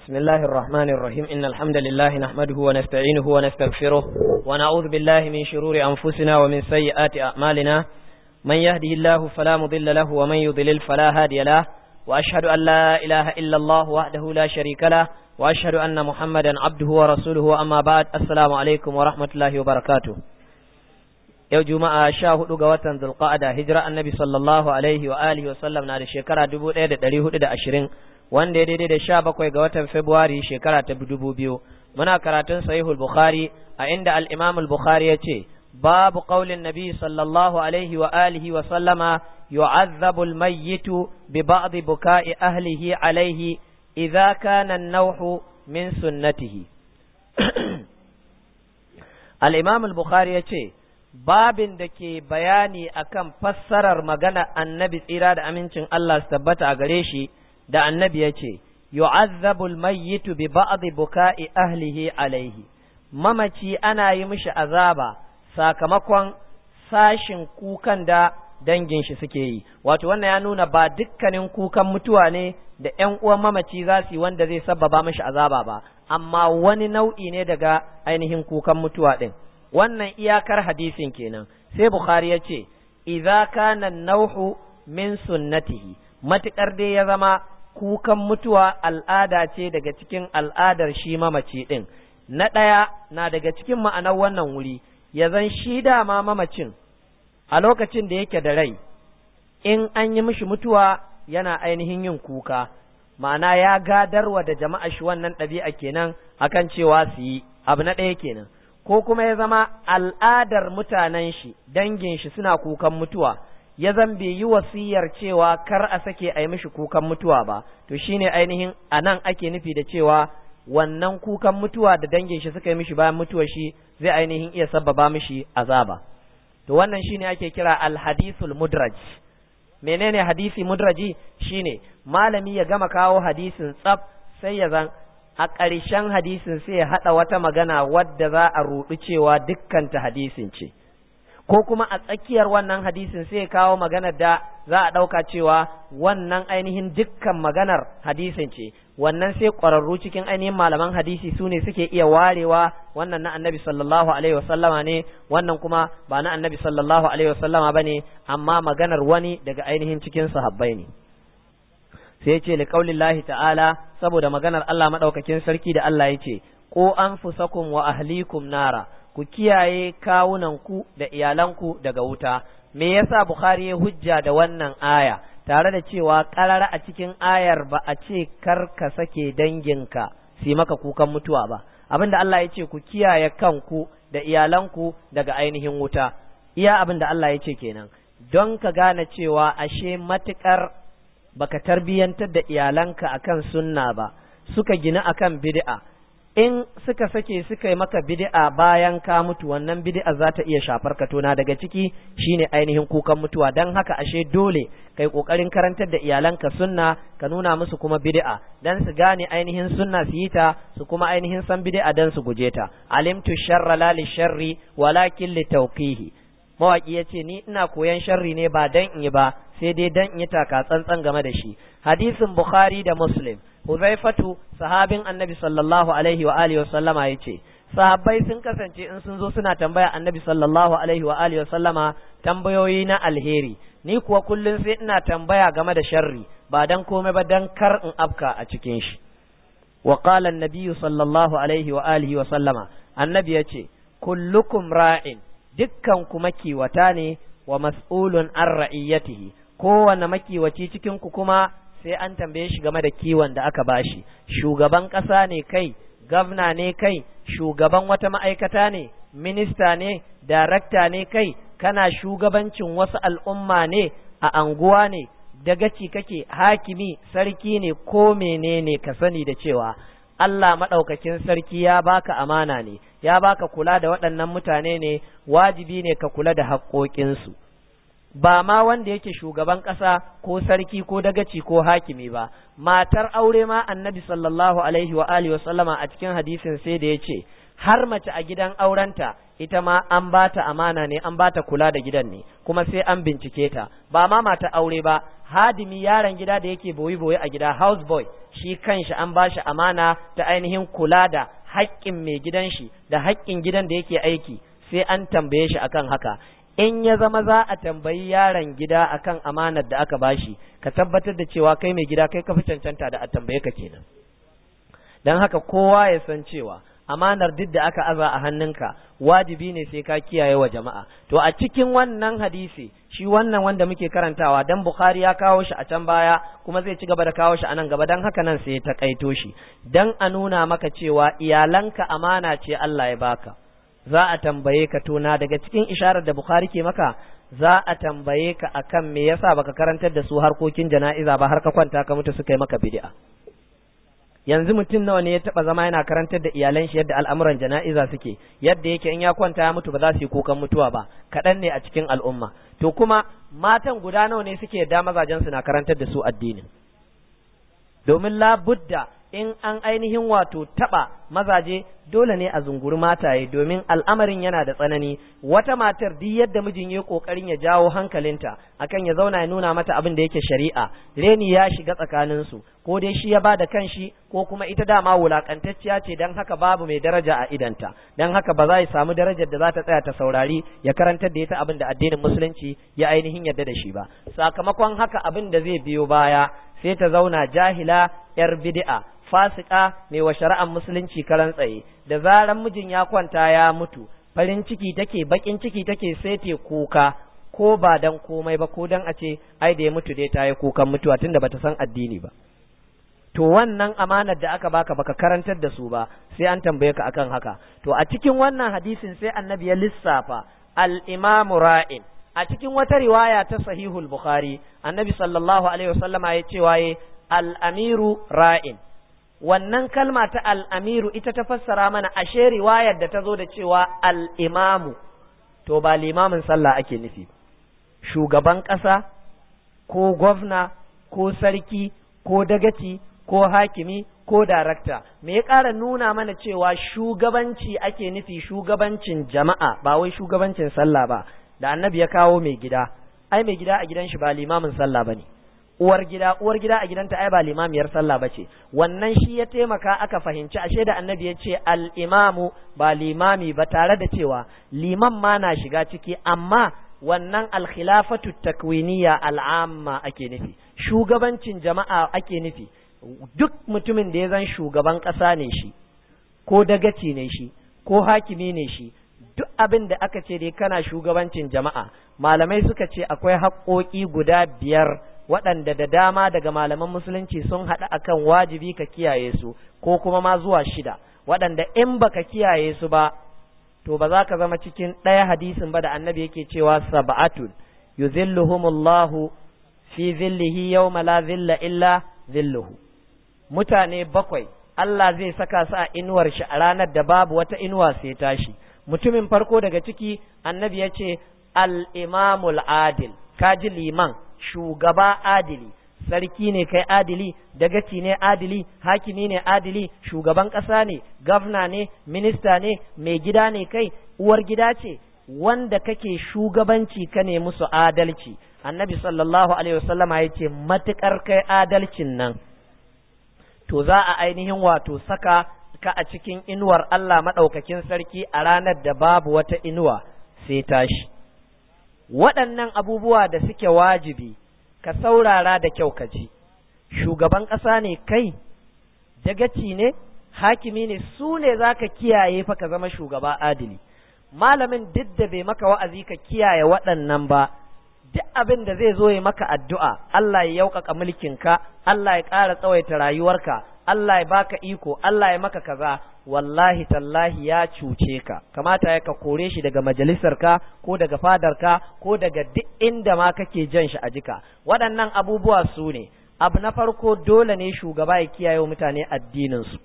بسم الله الرحمن الرحيم إن الحمد لله نحمده ونستعينه ونستغفره ونعوذ بالله من شرور أنفسنا ومن سيئات أعمالنا من يهده الله فلا مضل له ومن يضلل فلا هادي له وأشهد أن لا إله إلا الله وحده لا شريك له وأشهد أن محمدا عبده ورسوله أما بعد السلام عليكم ورحمة الله وبركاته yau juma'a 14 ga watan Dhulqa'ada hijira annabi sallallahu alaihi wa alihi wa sallam na da shekara 1420 wanda ya daidai da 17 ga watan February shekara ta 2000 muna karatun sahihul bukhari a inda al-imam al-bukhari yace babu qaulin nabi sallallahu alaihi wa alihi wa sallama yu'adhabu al-mayyitu bi ba'd buka'i ahlihi alaihi idha kana an-nawhu min sunnatihi al-imam al-bukhari yace babin da ke bayani akan fassarar magana annabi tsira da amincin Allah su tabbata a gare shi da annabi ya ce yu'azzabu al-mayyitu bi ba'd buka'i ahlihi alaihi mamaci ana yi mishi azaba sakamakon sashin kukan da dangin shi suke yi wato wannan ya nuna ba dukkanin kukan mutuwa ne da ƴan uwan mamaci za su yi wanda zai sabbaba mishi azaba ba amma wani nau'i ne daga ainihin kukan mutuwa din wannan iyakar hadisin kenan sai bukhari ya ce idza kana nauhu min sunnatihi matukar dai ya zama kukan mutuwa al'ada ce daga cikin al'adar shi mamaci din na ɗaya na daga cikin ma'anar wannan wuri ya zan shi dama mamacin a lokacin da yake da rai in an yi mishi mutuwa yana ainihin yin kuka ma'ana ya gadarwa da jama'a shi wannan ɗabi'a kenan akan cewa su yi abu na ɗaya kenan ko kuma ya zama al'adar mutanen shi dangin shi suna kukan mutuwa ya zan bai yi wasiyar cewa kar a sake a yi mishi kukan mutuwa ba to shine ainihin anan ake nufi da cewa wannan kukan mutuwa da dangin shi suka yi mishi bayan mutuwar shi zai ainihin iya sabbaba mishi azaba to wannan shine ake kira al-hadithul mudraj menene hadisi mudraji shine malami ya gama kawo hadisin tsaf sai ya zan a ƙarshen hadisin sai ya haɗa wata magana wadda za a ruɗu cewa dukkanta hadisin ce ko kuma a tsakiyar wannan hadisin sai ya kawo maganar da za a ɗauka cewa wannan ainihin dukkan maganar hadisin ce wannan sai ƙwararru cikin ainihin malaman hadisi su ne suke iya warewa wannan na annabi sallallahu alaihi wasallama ne wannan kuma ba na annabi sallallahu alaihi wasallama ba ne amma maganar wani daga ainihin cikin sahabbai ne sai ce li qaulillahi ta'ala saboda maganar Allah madaukakin sarki da Allah yace ko anfusakum wa ahlikum nara ku kiyaye kawunanku da iyalanku daga wuta me yasa bukhari ya hujja da wannan aya tare da cewa karara a cikin ayar ba a ce kar ka sake danginka su maka kukan mutuwa ba abinda Allah yace ku kiyaye kanku da iyalanku daga ainihin wuta iya abinda Allah yace kenan don ka gane cewa ashe matukar baka tarbiyantar da iyalanka akan sunna ba suka gina akan bid'a in suka sake suka yi maka bid'a bayan ka mutu wannan bid'a za ta iya shafar ka tona daga ciki shine ainihin kukan mutuwa dan haka ashe dole kai kokarin karantar da iyalanka sunna ka nuna musu kuma bid'a dan su gane ainihin sunna su yi ta su kuma ainihin san bid'a dan su guje ta alimtu sharra la li sharri walakin li tawqihi mawaki yace ni ina koyan sharri ne ba dan in yi ba sai dai dan in yi taka tsantsan game da shi hadisin bukhari da muslim huzaifatu sahabin annabi sallallahu alaihi wa alihi wa sallama yace sahabbai sun kasance in sun zo suna tambaya annabi sallallahu alaihi wa alihi wa sallama tambayoyi na alheri ni kuwa kullun sai ina tambaya game da sharri ba dan komai ba dan kar in afka a cikin shi wa qala an-nabiy sallallahu alaihi wa alihi wa sallama annabi yace kullukum ra'in dukkan ku makiwata ne wa mas'ulun an ra'iyatihi kowanne makiwaci cikin ku kuma sai an tambaye shi game da kiwon da aka bashi shugaban ƙasa ne kai gwamna ne kai shugaban wata ma'aikata ne minista ne darakta ne kai kana shugabancin wasu al'umma ne a anguwa ne dagaci kake hakimi sarki ne ko menene ka sani da cewa Allah maɗaukakin sarki ya baka amana ne ya baka kula da waɗannan mutane ne wajibi ne ka kula da haƙoƙinsu ba ma wanda yake shugaban ƙasa ko sarki ko dagaci ko hakimi ba matar aure ma annabi sallallahu alaihi wa alihi wa sallama a cikin hadisin sai da yace har mace a gidan aurenta ita ma an bata amana ne an bata kula da gidan ne kuma sai an bincike ta ba ma mata aure ba hadimi yaron gida da yake boyi a gida house boy shi kanshi an bashi amana ta ainihin kula da haƙƙin mai gidan shi da haƙƙin gidan da yake aiki, sai an tambaye shi akan haka. In ya zama za a tambayi yaron gida akan amanar da aka bashi, ka tabbatar da cewa kai mai gida kai ka fi cancanta da a tambaye ka kenan. Don haka kowa ya san cewa amanar duk da aka aza a hannunka wajibi ne sai ka kiyaye wa jama'a. To a cikin wannan hadisi, shi wannan wanda muke karantawa, dan Bukhari ya kawo shi a can baya kuma zai ci gaba da kawo shi a nan gaba, dan haka nan sai ya takaito shi dan a nuna maka cewa iyalanka amana ce Allah ya baka, za a tambaye ka. Tona daga cikin isharar da Bukhari ke maka, za a tambaye ka akan me yasa baka karantar da su harkokin jana'iza ba har ka kwanta ka mutu suka yi maka bid'a. Yanzu mutum nawa ne ya taba zama yana karantar da iyalan shi yadda al'amuran jana'iza suke, yadda yake in ya kwanta ya mutu ba za su yi kukan mutuwa ba, kaɗan ne a cikin al'umma. To kuma matan guda nawa ne suke yadda mazajen su na karantar da su addinin? Domin labudda in an ainihin wato taba mazaje dole ne a zunguri mataye, domin al'amarin yana da tsanani. Wata matar duk yadda mijin ya kokarin ya jawo hankalinta akan ya zauna ya nuna mata abin da yake shari'a, reni ya shiga tsakanin su, ko dai shi ya bada kanshi ko kuma ita dama wulakantacciya ce, dan haka babu mai daraja a idanta, dan haka ba za ya samu darajar da za ta tsaya ta saurari ya karantar da ita abin da addinin musulunci ya ainihin yadda da shi ba. Sakamakon haka abin da zai biyo baya sai ta zauna jahila, yar bid'a, fasika mai wa shari'ar musulunci karan tsaye. Da zaran mijin ya kwanta ya mutu, farin ciki take, bakin ciki take, sai te kuka, ko ba dan komai ba, ko dan a ce ai da ya mutu dai ta yi kukan mutuwa tunda bata san addini ba. To wannan amanar da aka baka karantar da su ba, sai an tambaye ka akan haka. To a cikin wannan hadisin sai annabi ya lissafa al-imamu ra'in. A cikin wata riwaya ta sahihul Bukhari, annabi sallallahu alaihi wasallama ya ce waye al-amiru ra'in. Wannan kalma ta al'amiru ita ta fassara mana ashe riwayar da ta zo da cewa al'imamu, to ba limamin sallah ake nufi, shugaban ƙasa ko gwamna ko sarki ko dagaci ko hakimi ko darakta. Me ya ƙara nuna mana cewa shugabanci ake nufi, shugabancin jama'a ba wai shugabancin sallah ba. Da annabi ya kawo mai gida, ai mai gida a gidan shi ba limamin sallah ba ne. Uwar gida a gidanta ai ba limamiyar sallah bace. Wannan shi ya taimaka aka fahimci ashe da annabi ya ce al-imamu ba limami ba, tare da cewa liman ma na shiga ciki, amma wannan al-khilafatu takwiniya al'amma ake nufi, shugabancin jama'a ake nufi. Duk mutumin da ya zan shugaban ƙasa ne shi, ko dagaci ne shi, ko hakimi ne shi, duk abin da aka ce dai kana shugabancin jama'a, malamai suka ce akwai haƙoƙi guda 5 waɗanda da dama daga malaman musulunci sun haɗa akan wajibi ka kiyaye su, ko kuma ma zuwa 6, waɗanda in baka kiyaye su ba to ba za ka zama cikin ɗaya hadisin ba da annabi yake cewa sab'atun yuzilluhumullahu fi zillihi yawma la zilla illa zilluhu. Mutane 7 Allah zai saka su a inuwar shi a ranar da babu wata inuwa sai tashi. Mutumin farko daga ciki annabi ya ce al-imamul adil, kaji liman, shugaba adili, sarki ne kai adili, dagaci ne adili, hakimi ne adili, shugaban ƙasa ne, gwamna ne, minista ne, mai gida ne kai, uwar gida ce, wanda kake shugabanci ka ne musu adalci. Annabi sallallahu alaihi wasallama ya ce matuƙar kai adalcin nan, to za a ainihin wato saka ka a cikin inuwar Allah maɗaukakin sarki a ranar da babu wata inuwa sai tashi. Waɗannan abubuwa da suke wajibi ka saurara da kyau ka ji. Shugaban ƙasa ne kai, dagaci ne, hakimi ne, su ne za ka kiyaye fa ka zama shugaba adili. Malamin duk da bai maka wa'azi ka kiyaye waɗannan ba, duk abin da zai zo ya maka addu'a, Allah ya yauƙaƙa mulkinka, Allah ya ƙara tsawaita rayuwarka, Allah ya baka iko, Allah ya maka kaza, wallahi tallahi ya cuce ka. Kamata ya ka kore shi daga majalisarka ko daga fadarka ko daga duk inda ma kake jan shi a jika. Waɗannan abubuwa su ne. Abu na farko, dole ne shugaba ya kiyaye wa mutane addininsu.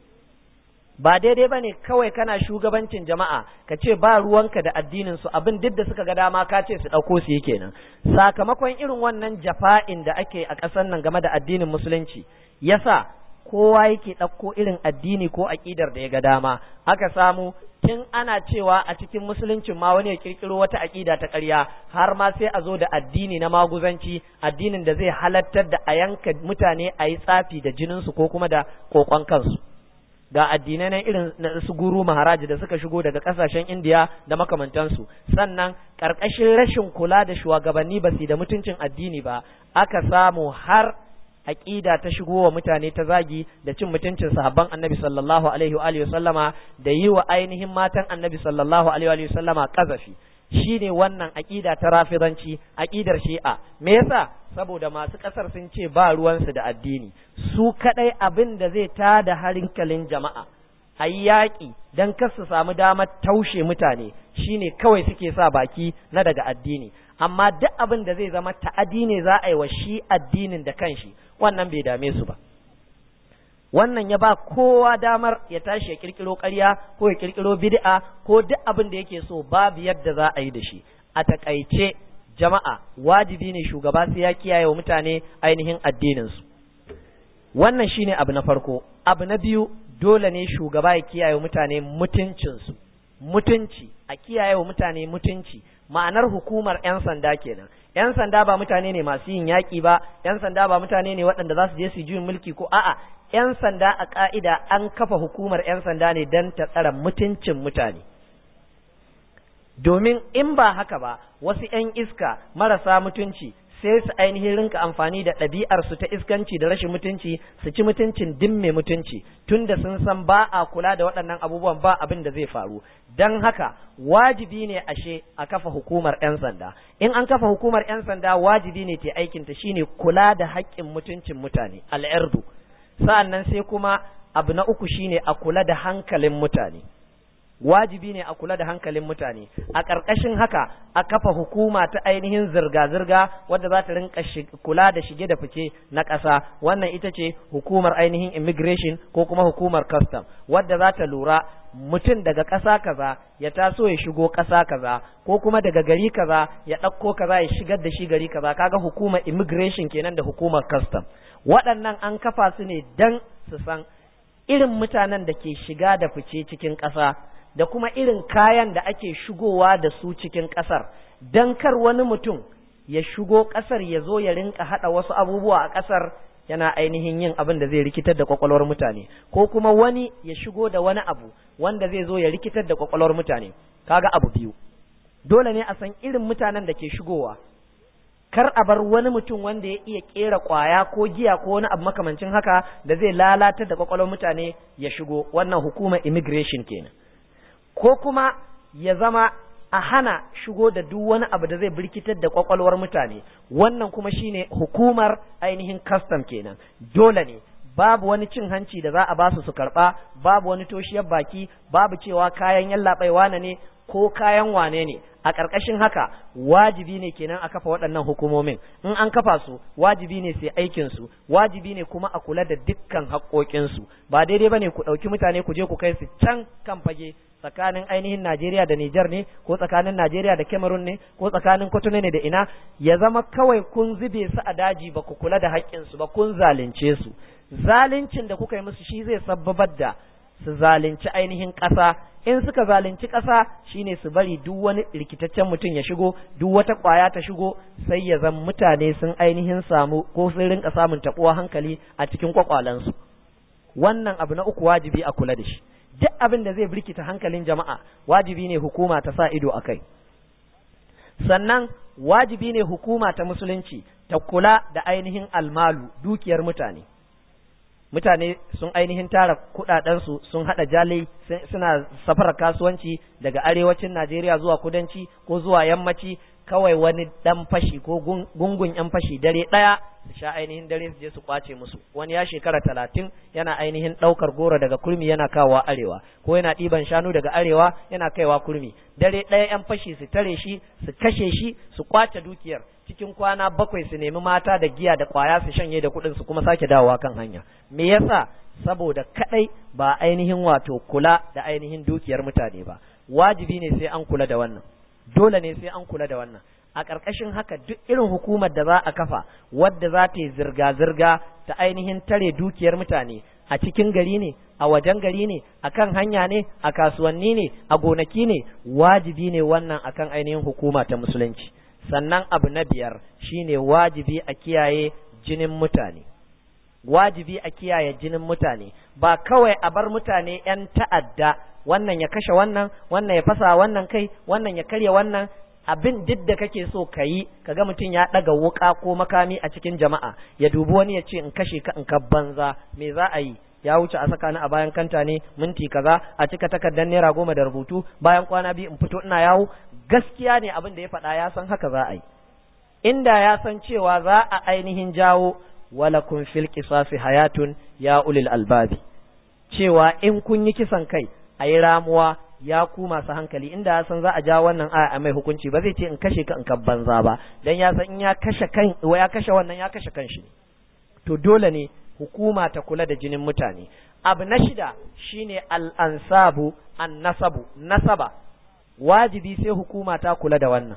Ba daidai ba ne kawai kana shugabancin jama'a ka ce ba ruwanka da addininsu, abin duk da suka ga dama ka ce su ɗauko su yi kenan. Sakamakon irin wannan jafa'in da ake a ƙasar nan game da addinin musulunci yasa kowa yake ɗauko irin addini ko aƙidar da ya ga dama. Aka samu tun ana cewa a cikin musuluncin ma wani ya kirkiro wata aƙida ta ƙarya, har ma sai a zo da addini na maguzanci, addinin da zai halattar da a yanka mutane a yi tsafi da jininsu ko kuma da kokon kansu. Ga addinai na irin su guru maharaji da suka shigo daga kasashen Indiya da makamantansu. Sannan ƙarƙashin rashin kula da shugabanni ba su da mutuncin addini ba, aka samu har aqida ta shigo wa mutane ta zagi da cin mutuncin sahabban Annabi sallallahu alaihi wa alihi wasallama da yi wa ainihin matan Annabi sallallahu alaihi wa alihi wasallama kazafi. Shine wannan aqida ta rafidanci, aqidar Shi'a. Me yasa? Saboda masu kasar sun ce ba ruwansu da addini, su kadai abin da zai tada hankalin jama'a ayi yaƙi dan kar su samu damar taushe mutane shine kawai suke sa baki na daga addini. Amma duk abin da zai zama ta'adi ne za a yi wa shi addinin da kanshi, wannan bai dame su ba. Wannan ya ba kowa damar ya tashi ya kirkiro ƙarya ko ya kirkiro bid'a ko duk abin da yake so, babu yadda za a yi da shi. A takaice jama'a, wajibi ne shugaba sai ya kiyaye wa mutane ainihin addininsu. Wannan shine abu na farko. Abu na biyu, dole ne shugaba ya kiyaye wa mutane mutuncinsu. Mutunci, a kiyaye wa mutane mutunci. Ma'anar hukumar 'yan sanda kenan. 'Yan sanda ba mutane ne masu yin yaƙi ba, 'yan sanda ba mutane ne waɗanda za su je su juyin mulki ko a'a. 'Yan sanda a ƙa'ida an kafa hukumar 'yan sanda ne don ta tsara mutuncin mutane. Domin in ba haka ba, wasu 'yan iska marasa mutunci sai su ainihin rinka amfani da ɗabi'arsu ta iskanci da rashin mutunci su ci mutuncin din mai mutunci, tunda sun san ba a kula da waɗannan abubuwan ba abin da zai faru. Don haka wajibi ne ashe a kafa hukumar 'yan sanda. In an kafa hukumar 'yan sanda, wajibi ne ta aikinta shine kula da haƙƙin mutuncin mutane, al'irdu. Sa'annan sai kuma abu na uku shine a kula da hankalin mutane. Wajibi ne a kula da hankalin mutane. A ƙarƙashin haka a kafa hukuma ta ainihin zirga-zirga wadda za ta rinka kula da shige da fice na ƙasa. Wannan ita ce hukumar ainihin immigration ko kuma hukumar custom, wadda za ta lura mutum daga ƙasa kaza ya taso ya shigo ƙasa kaza, ko kuma daga gari kaza ya ɗauko kaza ya shigar da shi gari kaza. Kaga hukumar immigration kenan da hukumar custom. Waɗannan an kafa su ne dan su san irin mutanen da ke shiga da fice cikin ƙasa da kuma irin kayan da ake shigowa da su cikin ƙasar, don kar wani mutum ya shigo ƙasar ya zo ya rinka haɗa wasu abubuwa a ƙasar yana ainihin yin abin da zai rikitar da kwakwalwar mutane, ko kuma wani ya shigo da wani abu wanda zai zo ya rikitar da kwakwalwar mutane. Kaga abu biyu, dole ne a san irin mutanen da ke shigowa, kar a bar wani mutum wanda ya iya kera kwaya ko giya ko wani abu makamancin haka da zai lalatar da kwakwalwar mutane ya shigo. Wannan hukumar immigration kenan. Ko kuma ya zama a hana shigo da duk wani abu da zai birkitar da kwakwalwar mutane. Wannan kuma shine hukumar ainihin custom kenan. Dole ne babu wani cin hanci da za a basu su karba, babu wani toshiyar baki, babu cewa kayan yallaɓai wane ne ko kayan wane ne. A ƙarƙashin haka wajibi ne kenan a kafa waɗannan hukumomin. In an kafa su, wajibi ne sai aikin su, wajibi ne kuma a kula da dukkan haƙoƙinsu. Ba daidai bane ku ɗauki mutane ku je ku kai su can kan fage tsakanin ainihin Najeriya da Nijar ne, ko tsakanin Najeriya da Cameroon ne, ko tsakanin Cotonou ne da ina, ya zama kawai kun zube su a daji ba ku kula da haƙƙinsu ba, kun zalunce su. Zaluncin da kuka yi musu shi zai sabbabar da su zalunci ainihin ƙasa. In suka zalunci ƙasa shine su bari duk wani rikitaccen mutum ya shigo, duk wata ƙwaya ta shigo, sai ya zan mutane sun ainihin samu ko sun rinka samun taɓuwa hankali a cikin kwakwalansu. Wannan abu na uku wajibi a kula da shi. Duk abin da zai birkita hankalin jama'a wajibi ne hukuma ta sa ido a kai. Sannan wajibi ne hukuma ta musulunci ta kula da ainihin almalu, dukiyar mutane. Mutane sun ainihin tara kuɗaɗensu sun haɗa jali suna safarar kasuwanci daga arewacin Najeriya zuwa kudanci ko zuwa yammaci, kawai wani ɗan fashi ko gungun ‘yan fashi dare ɗaya su sha ainihin dare su je su kwace musu. Wani ya shekara 30 yana ainihin ɗaukar goro daga kurmi yana kawowa arewa, ko yana ɗiban shanu daga arewa yana kaiwa kurmi. Dare ɗaya ‘yan fashi su tare shi, su kashe shi, su kwace dukiyar. Cikin kwana 7 su nemi mata da giya da kwaya su shanye da kuɗin su kuma sake dawowa kan hanya. Me yasa? Saboda kadai ba ainihin wato kula da ainihin dukiyar mutane ba. Wajibi ne sai an kula da wannan. Dole ne sai an kula da wannan. A ƙarƙashin haka duk irin hukumar da za a kafa wadda za ta yi zirga-zirga ta ainihin tare dukiyar mutane, a cikin gari ne, a wajen gari ne, a kan hanya ne, a kasuwanni ne, a gonaki ne, wajibi ne wannan akan ainihin hukuma ta musulunci. Sannan abu na biyar shine wajibi a kiyaye jinin mutane. Wajibi a kiyaye jinin mutane, ba kawai a bar mutane 'yan ta'adda, wannan ya kashe wannan, wannan ya fasa wannan kai, wannan ya karya wannan. Abin duk da kake so ka yi, kaga mutum ya ɗaga wuƙa ko makami a cikin jama'a, ya dubi wani ya ce in kashe ka in ka banza, me za a yi? Ya wuce a saka ni a bayan kanta ne minti kaza, a cika takardar naira 10 da rubutu, bayan kwana 2 in fito ina yawo. Gaskiya ne abin da ya faɗa, ya san haka za a yi. Inda ya san cewa za a ainihin jawo walakum fil qisasi hayatun ya ulil albabi, cewa in kun yi kisan kai a yi ramuwa ya ku masu hankali, inda ya san za a ja wannan aya a mai hukunci, ba zai ce in kashe ka in ka banza ba, dan ya san in ya kashe wannan ya kashe kanshi. To dole ne hukuma ta kula da jinin mutane. Abu na 6 shine al-ansabu an-nasabu, nasaba. Wajibi sai hukuma ta kula da wannan.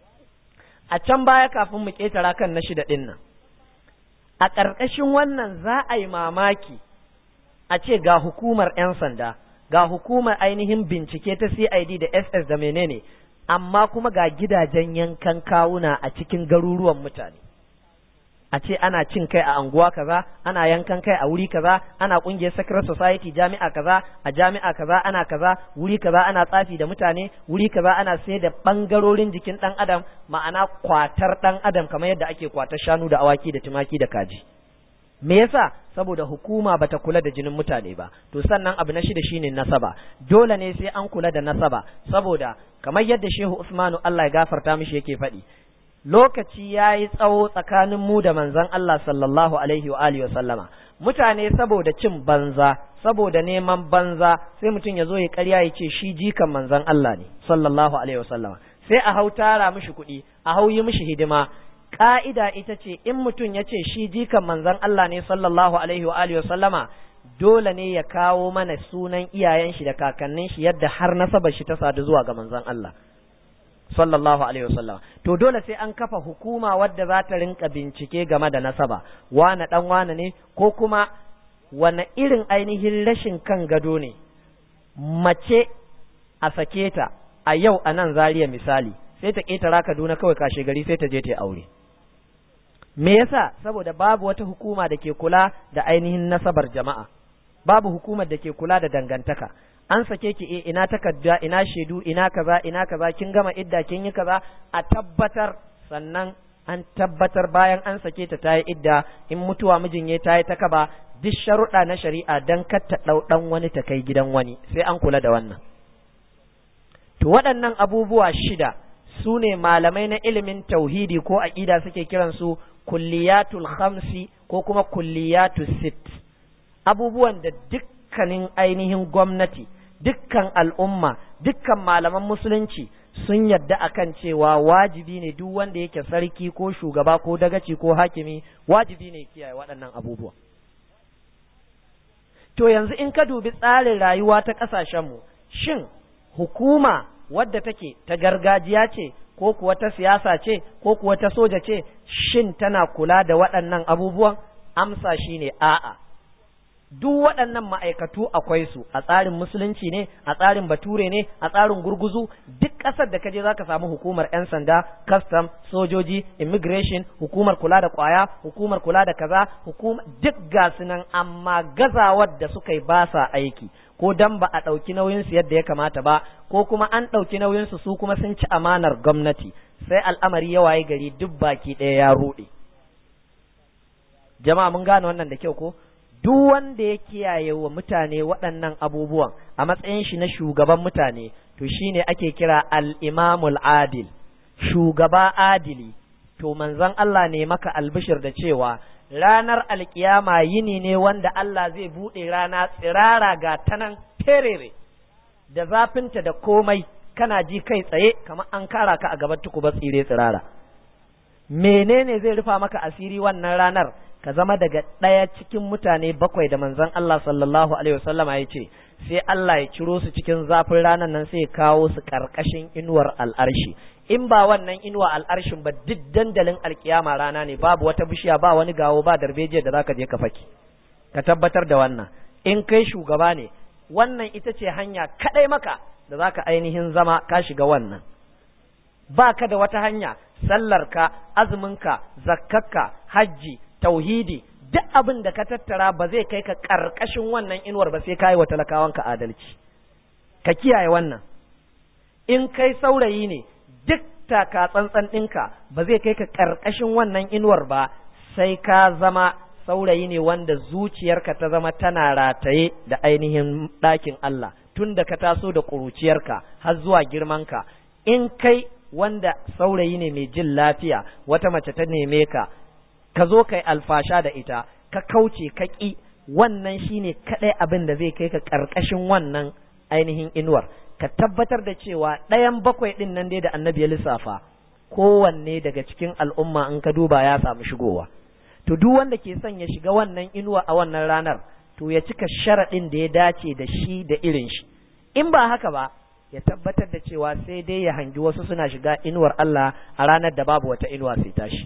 A can baya kafin mu ketara kan na 6 din nan, a ƙarƙashin wannan za a yi mamaki a ce ga hukumar 'yan sanda, ga hukumar ainihin bincike ta CID da SS da menene, amma kuma ga gidajen yankan kawuna a cikin garuruwan mutane. A ce ana cin kai a anguwa kaza, ana yankan kai a wuri kaza, ana kungiyar secret society jami'a kaza, a jami'a kaza ana kaza, wuri kaza ana tsafi da mutane, wuri kaza ana sai da bangarorin jikin dan adam, ma'ana kwatar dan adam kamar yadda ake kwatar shanu da awaki da tumaki da kaji. Me yasa? Saboda hukuma bata kula da jinin mutane ba. To sannan abu na 6 shine nasaba. Dole ne sai an kula da nasaba, saboda kamar yadda Shehu Usmanu Allah ya gafarta mishi yake faɗi, lokaci yayi tsawo tsakanin mu da manzon Allah sallallahu alaihi wa alihi wasallama. Mutane saboda cin banza, saboda neman banza, sai mutum ya zo ya ƙarya ya ce shi jikan manzon Allah ne sallallahu alaihi wasallama. Sai a hau tara mishi kuɗi, a hau yi mishi hidima. Ka'ida ita ce in mutum ya ce shi jikan manzon Allah ne sallallahu alaihi wa alihi sallama, dole ne ya kawo mana sunan iyayen shi da kakannin shi yadda har nasabar shi ta sadu zuwa ga manzon Allah sallallahu alaihi wa sallama. To dole sai an kafa hukuma wadda za ta rinka bincike game da nasaba, wane dan wane ne, ko kuma wane irin ainihin rashin kan gado ne mace a sake ta a yau a nan Zaria misali, sai ta ƙetara Kaduna kawai kashe gari sai ta je ta aure. Me yasa? Saboda babu wata hukuma da ke kula da ainihin nasabar jama'a, babu hukumar da ke kula da dangantaka. An sake ki ina takarda, ina shaidu, ina kaza, kin gama idda, kin yi kaza, a tabbatar. Sannan an tabbatar bayan an sake ta tayi idda, in mutuwa mijin ya tayi ta kaba, duk sharuɗa na shari'a dan kar ta ɗau ɗan wani ta kai gidan wani, sai an kula da wannan. To waɗannan abubuwa 6 su ne malamai na ilimin tauhidi ko aqida suke kiransu kulliyatul khamsi ko kuma kulliyatus sit, abubuwan da dukkanin ainihin gwamnati, dukkan al'umma, dukkan malaman musulunci sun yadda akan cewa wajibi ne duk wanda yake sarki ko shugaba ko dagaci ko hakimi, wajibi ne kiyaye waɗannan abubuwa. To yanzu in ka dubi tsarin rayuwa ta ƙasashenmu, shin hukuma wadda take ta gargajiya ce ko kuwa ta siyasa ce ko kuwa ta soja ce, shin tana kula da waɗannan abubuwan? Amsa shine a'a. Duk waɗannan ma'aikatu akwai su a tsarin musulunci ne, a tsarin bature ne, a tsarin gurguzu. Duk ƙasar da kaje zaka samu hukumar 'yan sanda, custom, sojoji, immigration, hukumar kula da ƙwaya, hukumar kula da kaza, duk gasu nan, amma gazawar da suka yi ba sa aiki, ko dan ba a ɗauki nauyinsu yadda ya kamata ba, ko kuma an ɗauki nauyinsu su kuma sun ci amanar gwamnati, sai al'amari ya waye gari duk baki ɗaya ya ruɗe. Jama'a mun gane wannan da kyau ko? Duk wanda ya kiyaye wa mutane waɗannan abubuwan a matsayin shi na shugaban mutane, to shine ake kira al-imamul adil, shugaba adili. To manzon Allah ne maka albishir da cewa ranar alkiyama yini ne wanda Allah zai buɗe rana tsirara ga tanan terere da zafinta da komai, kana ji kai tsaye kamar an kara ka a gaban tukuba tsire tsirara. Menene zai rufa maka asiri wannan ranar? Ka zama daga ɗaya cikin mutane 7 da manzon Allah sallallahu alaihi wasallama ya ce sai Allah ya ciro su cikin zafin ranar nan, sai ya kawo su ƙarƙashin inuwar al'arshi. In ba wannan inuwa al'arshin ba, duk dandalin alkiyama rana ne, babu wata bishiya, ba wani gawo, ba darbejiya da zaka je ka faki. ka tabbatar da wannan. In kai shugaba ne, wannan ita ce hanya kaɗai maka da za ka ainihin zama ka shiga wannan. Ba ka da wata hanya, sallarka, azuminka, zakkarka, hajji, tauhidi, duk abin da ka tattara ba zai kai ka ƙarƙashin wannan inuwar ba sai ka yi wa talakawanka adalci. Ka kiyaye wannan. In kai saurayi ne, duk taka tsantsan ɗinka ba zai kai ka ƙarƙashin wannan inuwar ba sai ka zama saurayi ne wanda zuciyarka ta zama tana rataye da ainihin ɗakin Allah tun da ka taso da ƙuruciyarka har zuwa girmanka. In kai wanda saurayi ne mai jin lafiya, wata mace ta neme ka, ka zo kai alfasha da ita, ka kauce ka ƙi, wannan shine kaɗai abin da zai kai ka ƙarƙashin wannan ainihin inuwar. Ka tabbatar da cewa ɗayan bakwai ɗin nan dai da annabi ya lissafa, kowanne daga cikin al'umma in ka duba ya samu shigowa. To duk wanda ke son ya shiga wannan inuwa a wannan ranar, to ya cika sharaɗin da ya dace da shi da irin shi. In ba haka ba, ya tabbatar da cewa sai dai ya hangi wasu suna shiga inuwar Allah a ranar da babu wata inuwa sai tashi.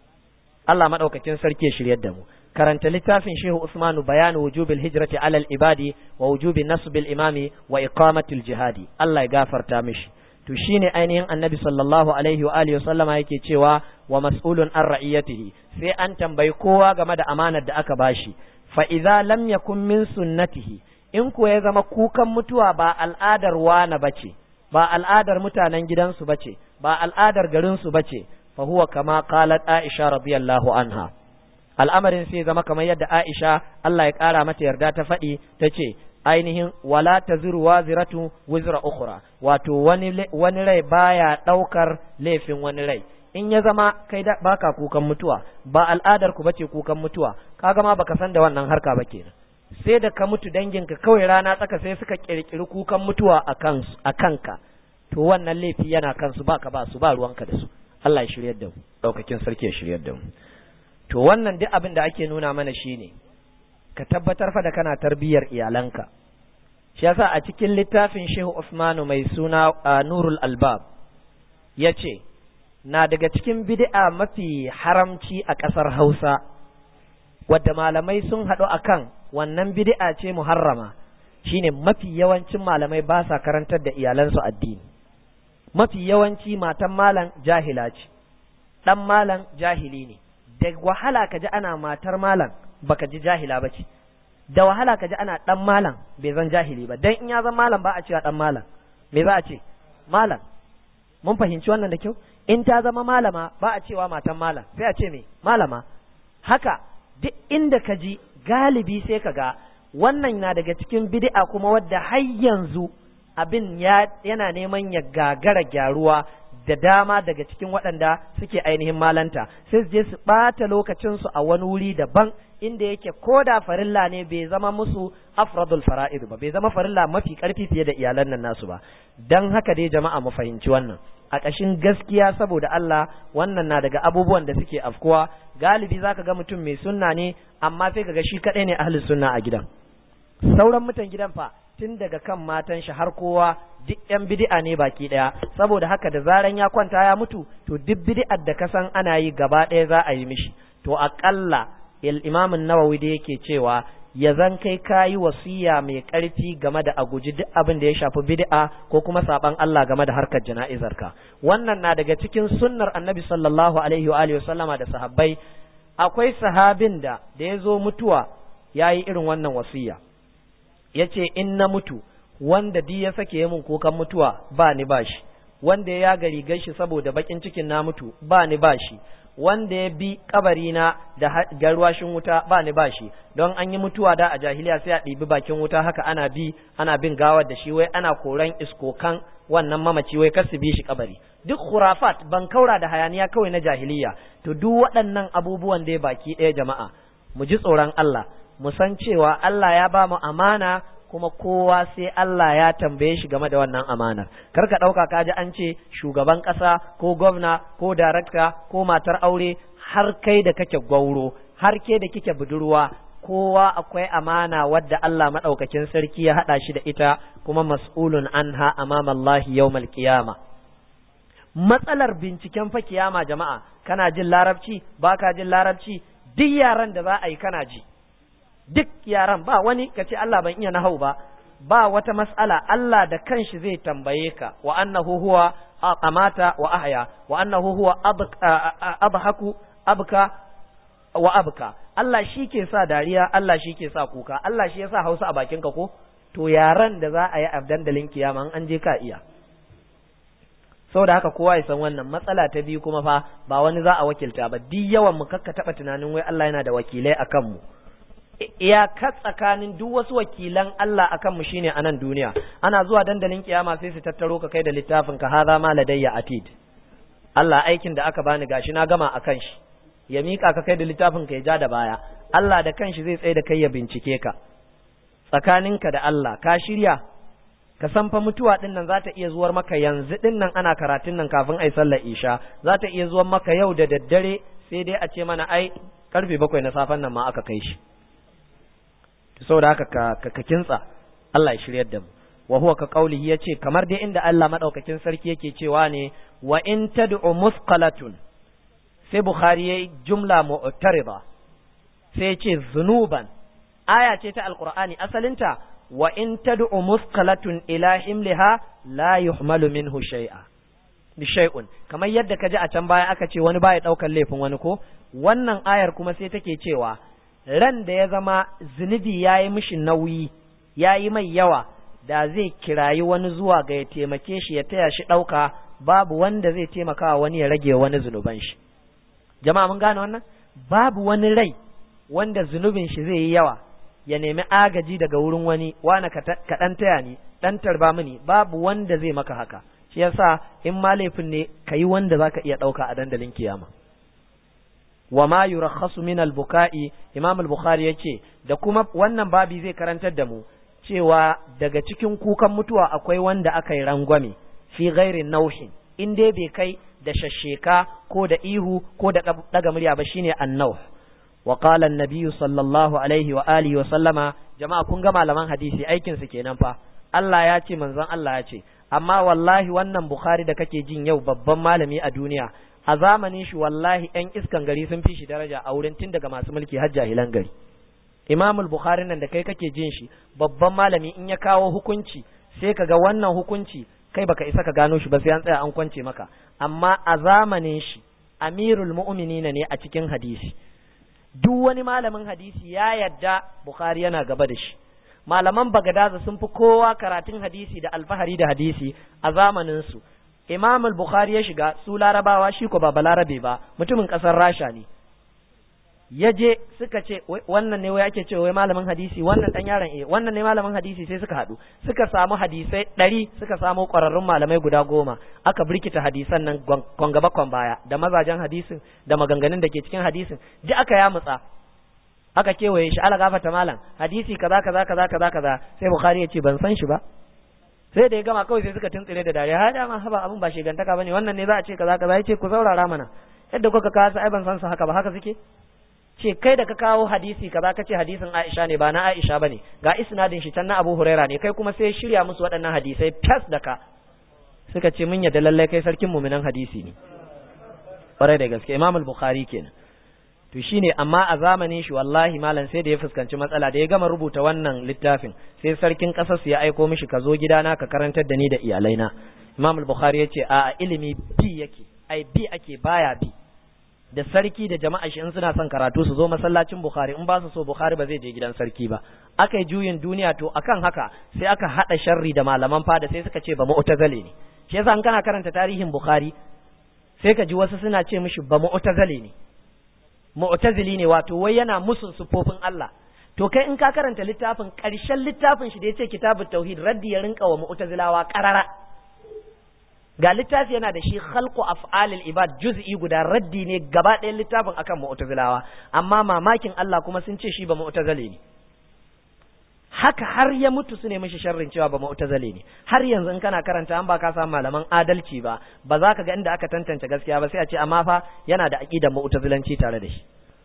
Allah madaukakin sarki ya shiryar da mu. Karanta littafin Shehu Usmanu Bayanu wujubil hijrati alal ibadi wa wujubi nasbil imami wa iqamatil jihadi. Allah ya gafarta mishi. To shine ainihin Annabi sallallahu alaihi wa alihi sallama yake cewa wa mas'ulun an ra'iyatihi, sai an tambayi kowa game da amanar da aka bashi. Fa idza lam yakun min sunnatihi, in ko ya zama kukan mutuwa ba al'adar wana bace, ba al'adar mutanen gidansu bace, ba al'adar garin su bace, fa huwa kama qalat Aisha radiyallahu anha. Al'amarin sai zama kamar yadda Aisha Allah ya ƙara mata yarda ta faɗi, ta ce ainihin wala taziru waziratu wizra ukhra, wato wani rai baya ɗaukar laifin wani rai. In ya zama kai da baka kukan mutuwa, ba al'adar ku bace kukan mutuwa, kaga ma baka san da wannan harka ba kenan. Sai da ka mutu danginka kawai rana tsaka sai suka kirkiri kukan mutuwa a kanka, to wannan laifi yana kansu, baka ba su, ba ruwanka da su. Allah ya shiryar da mu, ɗaukakin sarki ya shiryar da mu. To wannan duk abin da ake nuna mana shine ka tabbatar fa da kana tarbiyyar iyalanka. Shi yasa a cikin littafin Shehu Usmanu mai suna Nurul Albab yace na daga cikin bid'a mafi haramci a ƙasar Hausa wadda malamai sun haɗu akan wannan bid'a ce muharrama, shine mafi yawancin malamai ba sa karantar da iyalansu addini. Mafi yawanci matan malam jahila ce, ɗan malam jahili ne. Da wahala ka ji ana matar malam baka ji jahila ba ce, da wahala ka ji ana ɗan malam bai zan jahili ba, dan in ya zan malam ba a cewa ɗan malam, me za a ce? Malam. Mun fahimci wannan da kyau? In ta zama malama ba a cewa matan malam, sai a ce me? Malama. Haka duk inda ka ji galibi sai ka ga wannan na daga cikin bid'a kuma wadda har yanzu abin yana neman ya gagara gyaruwa da dama daga cikin waɗanda suke ainihin malanta, sai su je su ɓata lokacinsu a wani wuri daban inda yake ko da farilla ne bai zama musu afradul fara'id ba, bai zama farilla mafi ƙarfi fiye da iyalan nan nasu ba. Dan haka dai jama'a mu fahimci wannan. A ƙashin gaskiya saboda Allah, wannan na daga abubuwan da suke afkuwa. Galibi zaka ga mutum mai sunna ne amma sai kaga shi kaɗai ne ahlus sunna a gidan. Sauran mutan gidan fa tun daga kan matan shi har kowa duk yan bid'a ne baki daya. Saboda haka da zaran ya kwanta ya mutu, to duk bid'ar da ka san ana yi gaba ɗaya za a yi mishi. To aƙalla Imam Nawawi da yake cewa ya zan kai kayi wasiya mai ƙarfi game da a guji duk abin da ya shafi bid'a ko kuma saban Allah game da harkar jana'izarka. Wannan na daga cikin sunnar Annabi sallallahu alaihi wa alihi wasallama da sahabbai. Akwai sahabin da ya zo mutuwa yayi irin wannan wasiya. Yace in na mutu wanda di ya sake min kukan mutuwa ba ni bashi, wanda ya yaga rigar shi saboda bakin cikin na mutu ba ni bashi, wanda ya bi kabarina da garwashin wuta ba ni bashi. Don an yi mutuwa da a jahiliya sai a ɗibi bakin wuta haka ana bin gawar da shi, wai ana koran iskokan wannan mamaci wai kar su bi shi kabari. Duk khurafat ban kaura da hayaniya kawai na jahiliya. To duk waɗannan abubuwan dai baki ɗaya jama'a mu ji tsoron Allah, mu san cewa Allah ya ba mu amana kuma kowa sai Allah ya tambaye shi game da wannan amanar. Kar ka ɗauka kaji an ce shugaban ƙasa ko gwamna ko darakta ko matar aure, har kai da kake gwauro, har ke da kike budurwa, kowa akwai amana wadda Allah maɗaukakin sarki ya haɗa shi da ita, kuma mas'ulun anha amama Allah yawmal qiyama. Matsalar binciken fa kiyama jama'a, kana jin larabci baka jin larabci, duk yaran da za a yi kana ji. duk yaran ba wani kace Allah ban iya nahau ba wata mas'ala Allah da kanshi zai tambaye ka wa annahu huwa amata wa ahya wa annahu huwa abhaku abka wa abka Allah shi ke sa dariya Allah shi ke sa kuka Allah shi ya sa Hausa a bakin ka ko to yaran da za a yi a dandalin kiyama an je ka iya saboda haka kowa ya san wannan matsala ta biyu kuma fa ba wani za a wakilta ba duk yawan mu kakka taba tunanin wai Allah yana da wakilai akan mu iyaka tsakanin duk wasu wakilan Allah akan mu shine a nan duniya ana zuwa dandalin kiyama sai su tattaro ka kai da littafin ka hadha ma ladayya atid Allah aikin da aka bani gashi na gama akan shi ya mika ka kai da littafin ka ya ja da baya Allah da kanshi zai tsaye da kai ya bincike ka tsakaninka da Allah ka shirya ka san fa mutuwa din nan za ta iya zuwar maka yanzu din nan ana karatun nan kafin ai sallar isha za ta iya zuwar maka yau da daddare sai dai a ce mana ai karfe 7 na safen nan ma aka kai shi saboda haka ka kintsa Allah ya shiryar da mu wa huwa ka qaulihi yace kamar dai inda Allah madaukakin sarki yake cewa ne wa in tad'u musqalatun sai Bukhari yayi jumla mu'tarida sai yace zunuban aya ce ta alqur'ani asalinta wa in tad'u musqalatun ila himliha la yuhmalu minhu shay'un kamar yadda kaji a can baya aka ce wani baya daukar laifin wani ko wannan ayar kuma sai take cewa ran da ya zama zunubi yayi mishi nauyi yayi mai yawa da zai kirayi wani zuwa ga ya taimake shi ya taya shi dauka babu wanda zai taimaka wani ya rage wani zunuban shi jama'a mun gane wannan babu wani rai wanda zunubin shi zai yi yawa ya nemi agaji daga wurin wani ka ɗan taya ni ɗan tarba mini babu wanda zai maka haka shi yasa in ma laifin ne ka yi wanda zaka iya ɗauka a dandalin kiyama wa ma yurakhasu min al-buka'i imam al-bukhari yace da kuma wannan babi zai karantar da mu cewa daga cikin kukan mutuwa akwai wanda aka yi rangwame fi ghairi nauhin in dai bai kai da shasheka ko da ihu ko da daga murya ba shine annauh وقال النبي صلى الله عليه وآله وسلم جماعة kun ga malaman hadisi aikin su kenan fa Allah ya ce manzon Allah ya ce amma wallahi wannan Bukhari da kake jin yau babban malami a duniya a zamanin shi wallahi ɗan iskan gari sun fi shi daraja a wurin tun daga masu mulki har jahilan gari Imam al-Bukhari nan da kai kake jin shi babban malami in ya kawo hukunci sai kaga wannan hukunci kai baka isa ka gano shi ba sai an tsaya an kwance maka amma a zamanin shi amirul mu'minina ne a cikin hadisi duk wani malamin hadisi ya yadda Bukhari yana gaba da shi malaman Bagadaza sun fi kowa karatun hadisi da alfahari da hadisi a zamanin su Imam al-Bukhari ya shiga su Larabawa shi ko ba Balarabe ba mutumin kasar Rasha ne yaje suka ce wannan ne wai ake cewa wai malamin hadisi wannan dan yaron wannan ne malamin hadisi sai suka hadu suka samu hadisai 100 suka samu ƙwararrun malamai guda 10 aka birkita hadisan nan kon gaba kon baya da mazajen hadisin da maganganun da ke cikin hadisin ji aka yamutsa aka kewaye shi ala gafata malam hadisi kaza sai Bukhari ya ce ban san shi ba sai da ya gama kawai sai suka tuntsire da dariya ha dama haba abun ba shegantaka bane wannan ne za a ce kaza yace ku saurara mana yadda kuka kawo ai ban san su haka ba haka suke ce kai da ka kawo hadisi kaza kace hadisin Aisha ne ba na Aisha bane ga isnadin shi can na Abu Huraira ne kai kuma sai shirya musu waɗannan hadisai fas da ka suka ce mun yadda lallai kai sarkin mu'minan hadisi ne ƙwarai da gaske Imam al-Bukhari kenan to shine amma a zamanin shi wallahi malam sai da ya fuskanci matsala da ya gama rubuta wannan littafin sai sarkin ƙasar su ya aiko mishi ka zo gidana ka karantar da ni da iyalaina Imam al-Bukhari ya ce a ilimi bi yake ai bi ake baya bi da sarki da jama'a shi in suna son karatu su zo masallacin Bukhari in ba su so Bukhari ba zai je gidan sarki ba aka yi juyin duniya to akan haka sai aka hada sharri da malaman fada sai suka ce ba mu'tazile ne shi yasa in kana karanta tarihin Bukhari sai ka ji wasu suna ce mishi ba mu'tazile ne mu'tazili ne wato wai yana musun sufofin Allah to kai in ka karanta littafin ƙarshen littafin shi da yace kitabut tauhid raddi ya rinka wa mu'tazilawa qarara ga littafi yana da shi khalqu af'alil ibad juz'i guda raddi ne gaba ɗayan littafin akan mu'tazilawa amma mamakin Allah kuma sun ce shi ba mu'tazili ne haka har ya mutu su ne mishi sharrin cewa ba mu'tazili ne har yanzu in kana karanta an ba ka samu malaman adalci ba za ka ga inda aka tantance gaskiya ba sai a ce amma fa yana da aqidar mu'tazilanci tare da shi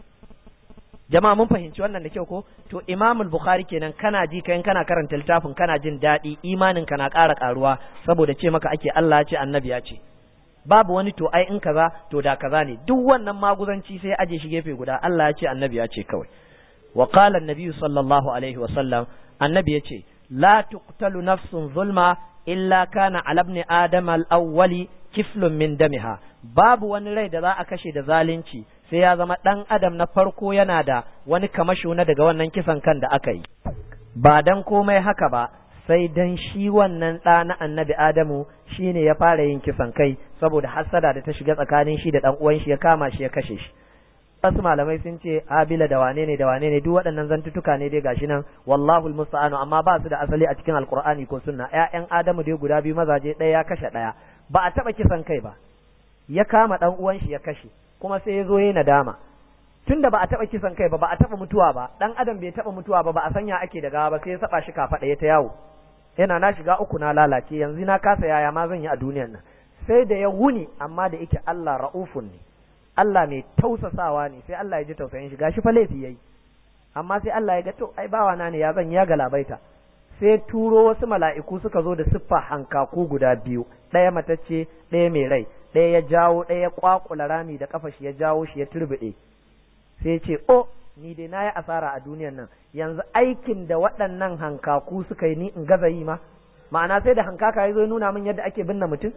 jama'a mun fahimci wannan da kyau ko to Imam al-Bukhari kenan kana ji kai kana karanta littafin kana jin daɗi imanin ka na ƙara ƙaruwa saboda ce maka ake Allah ya ce annabi ya ce babu wani to ai in kaza to da kaza ne duk wannan maguzanci sai aje shi gefe guda Allah ya ce annabi ya ce kawai wa qala an-nabi sallallahu alaihi wa sallam annabi yace la tuqtalu nafsun zulma illa kana ala ibn adam al-awwali kiflun min damiha, babu wani rai da za a kashe da zalunci sai ya zama dan adam na farko yana da wani kamasho na daga wannan kisan kan da aka yi, ba dan komai haka ba sai dan shi wannan ɗa na annabi Adamu shine ya fara yin kisan kai saboda hassada da ta shiga tsakanin shi da ɗan uwan shi ya kama shi ya kashe shi. Wasu malamai sun ce Habila da wane ne duk waɗannan zantutuka ne dai gashi nan wallahu almusta'anu, amma ba su da asali a cikin alqur'ani ko sunna. ƴaƴan Adamu dai guda biyu mazaje, ɗaya ya kashe ɗaya, ba a taɓa kisan kai ba, ya kama ɗan uwan shi ya kashe kuma sai ya zo yayi nadama. Tunda ba a taɓa kisan kai ba, ba a taɓa mutuwa ba, ɗan adam bai taɓa mutuwa ba, ba a sanya ake da gawa ba, sai ya saba shi kafaɗa ya ta yawo yana na shiga uku na lalace, yanzu na kasa yaya ma zan yi a duniyan nan. Sai da ya wuni, amma da yake Allah ra'ufun ne, Allah mai tausasawa ne, sai Allah ya ji tausayin shi, gashi fa laifi yayi, amma sai Allah ya ga to ai bawa na ne, ya zan ya galabaita, sai turo wasu mala'iku suka zo da siffa hankaku guda biyu, ɗaya matacce ɗaya mai rai, ɗaya ya jawo ɗaya ya kwakula rami da kafa shi ya jawo shi ya turbiɗe, sai ce o ni dai na yi asara a duniyan nan, yanzu aikin da waɗannan hankaku suka yi ni in gaza yi ma, ma'ana sai da hankaka ya zo nuna min yadda ake binne mutum,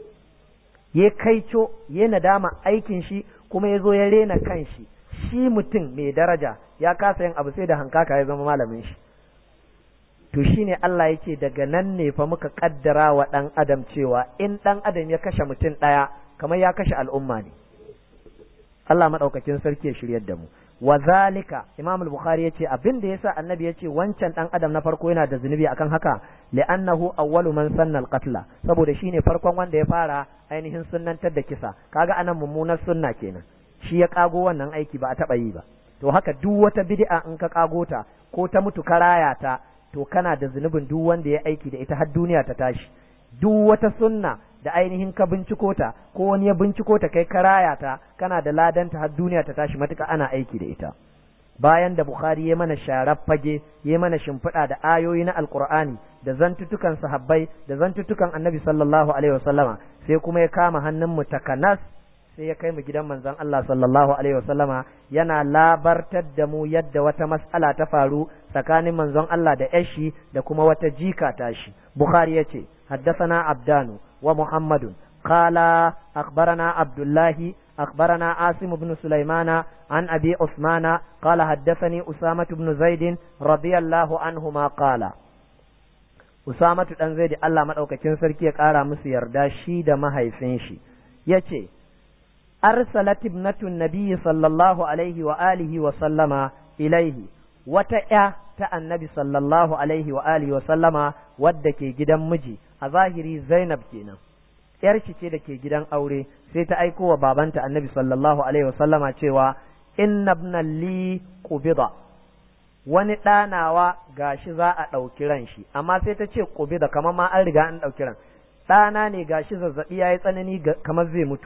ya kaico ya nadama aikin shi kuma ya zo ya rena kanshi, shi mutum mai daraja ya kasa yin abu sai da hankaka ya zama malamin shi. To shine Allah yake daga nan ne fa muka kaddara wa ɗan adam cewa in ɗan adam ya kashe mutum ɗaya kamar ya kashe al'umma ne. Allah madaukakin sarki ya shiryar da mu. Wa zalika Imam al-Bukhari yace abin da yasa annabi yace wancan dan adam na farko yana da zunubi akan haka li'annahu awwalu man sanna al-qatla, saboda shine farkon wanda ya fara ainihin sunnantar da kisa, kaga anan mummunar sunna kenan, shi ya kago wannan aiki ba a taba yi ba. To haka duk wata bid'a in ka kago ta ko ta mutu karaya ta, to kana da zunubin duk wanda ya aiki da ita har duniya ta tashi. Duk wata sunna da ainihin ka binciko ta ko wani ya binciko ta kai karaya ta, kana da ladanta har duniya ta tashi matuka ana aiki da ita. Bayan da Bukhari ya mana sharar fage, ya mana shimfiɗa da ayoyi na Alƙur'ani da zantutukan sahabbai da zantutukan Annabi sallallahu alaihi wasallama, sai kuma ya kama hannun mu takanas sai ya kai mu gidan manzon Allah sallallahu alaihi wasallama, yana labartar da mu yadda wata mas'ala ta faru tsakanin manzon Allah da yashi da kuma wata jika tashi. Bukhari yace حدثنا عبدان ومحمد قال أخبرنا عبد الله أخبرنا عاصم بن سليمان عن أبي عثمان قال حدثني أسامة بن زيد رضي الله عنهما قال أسامة بن زيد الله مدوكاكين سركي قال مسير دا شي دا مهيفين شي يتي أرسلت ابنة النبي صلى الله عليه وآله وسلم إليه وتأ النبي صلى الله عليه وآله وسلم ودك جدا مجي a zahiri Zainab kenan, ‘yar shi ce da ke gidan aure, sai ta aiko wa babanta annabi sallallahu Alaihi wasallama cewa, inna ibna li qubida, wani ɗanawa gashi za a ɗauki ran shi, amma sai ta ce qubida kamar ma an riga an ɗauki ran, ɗana ne gashi zazzaɓi ya yi tsanani kamar zai mutu.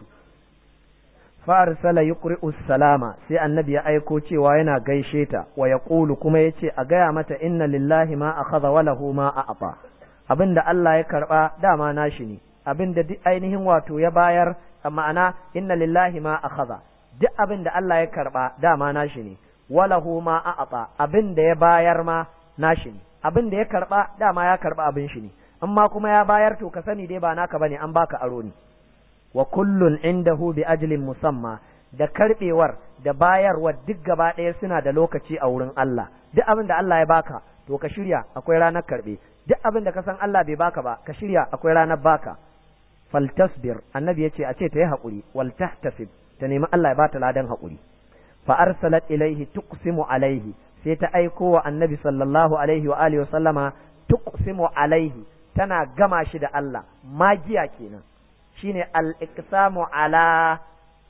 Fa'arsala yuqri'u salama, sai annabi ya aiko cewa yana gaishe ta, wa yaqulu kuma yace a gaya mata inna lillahi ma akhadha wa lahu ma a'ta. Abin da Allah ya karɓa dama nashi ne, abin da duk ainihin wato ya bayar, ma'ana inna lillahi ma akhadha, duk abin da Allah ya karɓa dama nashi ne, walahu ma a'ata, abin da ya bayar ma nashi ne, abin da ya karɓa dama ya karɓa abin shi ne, amma kuma ya bayar to ka sani dai ba naka bane, an baka aro ne. Wa kullun indahu bi ajlin musamma, da karɓewar da bayarwa duk gaba ɗaya suna da lokaci a wurin Allah. Duk abin da Allah ya baka to ka shirya akwai ranar karɓe, duk abin da ka san Allah bai baka ba ka shirya akwai ranar baka. Faltasbir, annabi yace a ce ta yi haƙuri, wal tahtasib, ta nemi Allah ya bata ladan haƙuri. Fa arsalat ilaihi tuqsimu alaihi, sai ta aiko wa annabi sallallahu alaihi wa alihi wa sallama tuqsimu alaihi, tana gama shi da Allah, magiya kenan, shine al-iqsamu ala,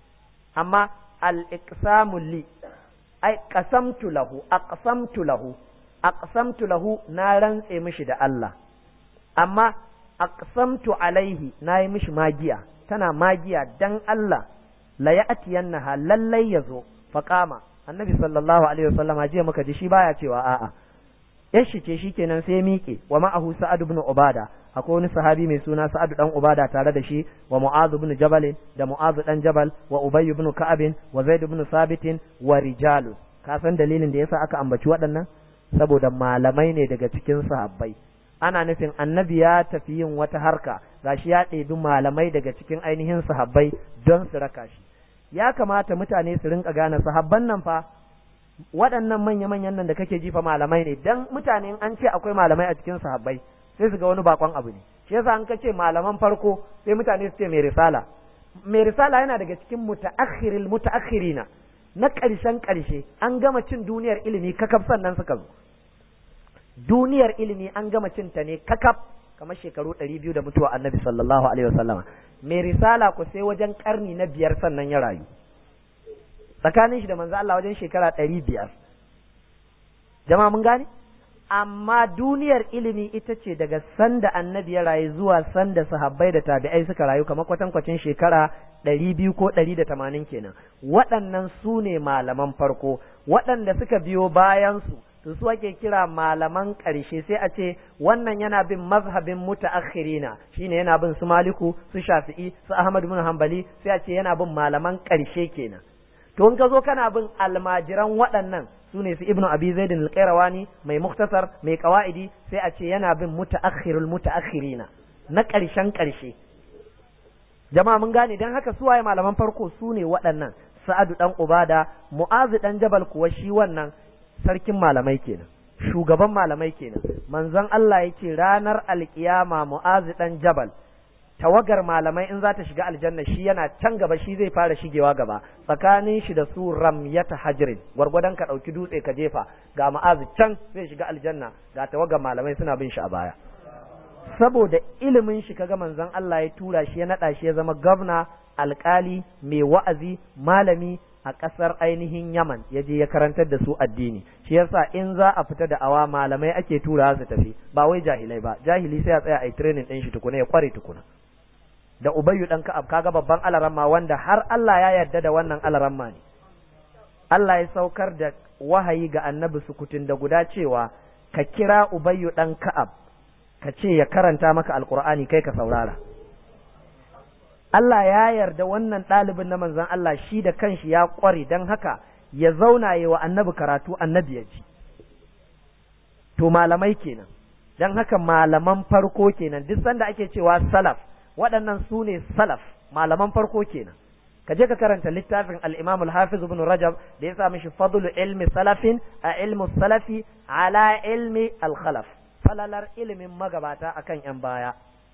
amma al-iqsamu li, ai qasamtu lahu, aqsamtu lahu, aqsamtu lahu, na rantse mishi da Allah, amma aqsamtu alaihi, na yi mishi magiya, tana magiya dan Allah, la ya'tiyannaha, lallai yazo. Faqama, annabi sallallahu alaihi wasallama jiya muka ji shi baya cewa a'a, yashi ce shikenan sai miƙe. Wa ma'ahu Sa'ad ibn Ubada, akwai wani sahabi mai suna Sa'ad dan Ubada tare da shi, wa Mu'adh ibn Jabal, da Mu'adh dan Jabal, wa Ubay ibn Ka'ab, wa Zaid ibn Sabit, wa rijalu. ka san dalilin da yasa aka ambaci waɗannan saboda malamai ne daga cikin sahabbai ana nufin annabi ya tafi yin wata harka gashi ya ɗebi malamai daga cikin ainihin sahabbai don su raka shi ya kamata mutane su rinka gane sahabban nan fa waɗannan manya-manyan nan da kake jifa malamai ne dan mutane an ce akwai malamai a cikin sahabbai sai su ga wani bakon abu ne shi yasa an kace malaman farko sai mutane su ce mai risala yana daga cikin mutaakhirina na ƙarshen ƙarshe an gama cin duniyar ilimi kakaf sannan suka zo duniyar ilimi an gama cin ta ne kakaf kamar shekaru 200 da mutuwa annabi sallallahu alaihi wasallama mai risala ku sai wajen karni na 5 sannan ya rayu tsakanin shi da manzo Allah wajen shekara 500 jama'a mun gane amma duniyar ilimi ita ce daga sanda annabi ya rayu zuwa sanda sahabbai da tabi'ai suka rayu kamar kwatankwacin shekara 200 ko 180 kenan waɗannan su ne malaman farko waɗanda suka biyo bayan su ake kira malaman ƙarshe sai a ce wannan yana bin mazhabin mutaakhirina shine yana bin su Maliku su Shafi'i su Ahmad bin Hanbali sai a ce yana bin malaman ƙarshe kenan to in ka zo kana bin almajiran waɗannan su ne su Ibn Abi Zaid al-Qayrawani mai muktasar mai qawaidi sai a ce yana bin mutaakhirina na ƙarshen ƙarshe jama'a mun gane dan haka su waye malaman farko su ne waɗannan Sa'adu dan Ubada Mu'az dan Jabal kuwa shi wannan sarkin malamai kenan shugaban malamai kenan manzon Allah yake ranar alkiyama Mu'az dan Jabal tawagar malamai in za ta shiga aljanna shi yana can gaba shi zai fara shigewa gaba tsakanin shi da su ramyata hajrin gwargwadon ka dauki dutse ka jefa ga Mu'az can zai shiga aljanna ga tawagar malamai suna bin shi a baya saboda ilimin shi kaga manzon Allah ya tura shi ya nada shi ya zama gwamna alkali mai wa'azi malami a ƙasar ainihin Yaman ya je ya karantar da su addini shi yasa in za a fita da awa malamai ake tura su tafi ba wai jahilai ba jahili sai ya tsaya ai training din shi tukuna ya kware tukuna da Ubayyu dan Ka'ab kaga babban alaramma wanda har Allah ya yarda da wannan alaramma ne Allah ya saukar da wahayi ga annabi sukutun da guda cewa ka kira Ubayyu dan Ka'ab ka ce ya karanta maka alqur'ani kai ka saurara Allah ya yarda wannan ɗalibin na manzon Allah shi da kanshi ya ƙware don haka ya zauna yi wa annabi karatu annabi ya ji. To malamai kenan, don haka malaman farko kenan duk sanda ake cewa salaf waɗannan su ne salaf malaman farko kenan. Ka je ka karanta littafin al-Imam al-Hafiz ibn Rajab da ya sa mishi fadlu ilmi salafin a ilmu salafi ala ilmi al-khalaf falalar ilimin magabata akan yan baya.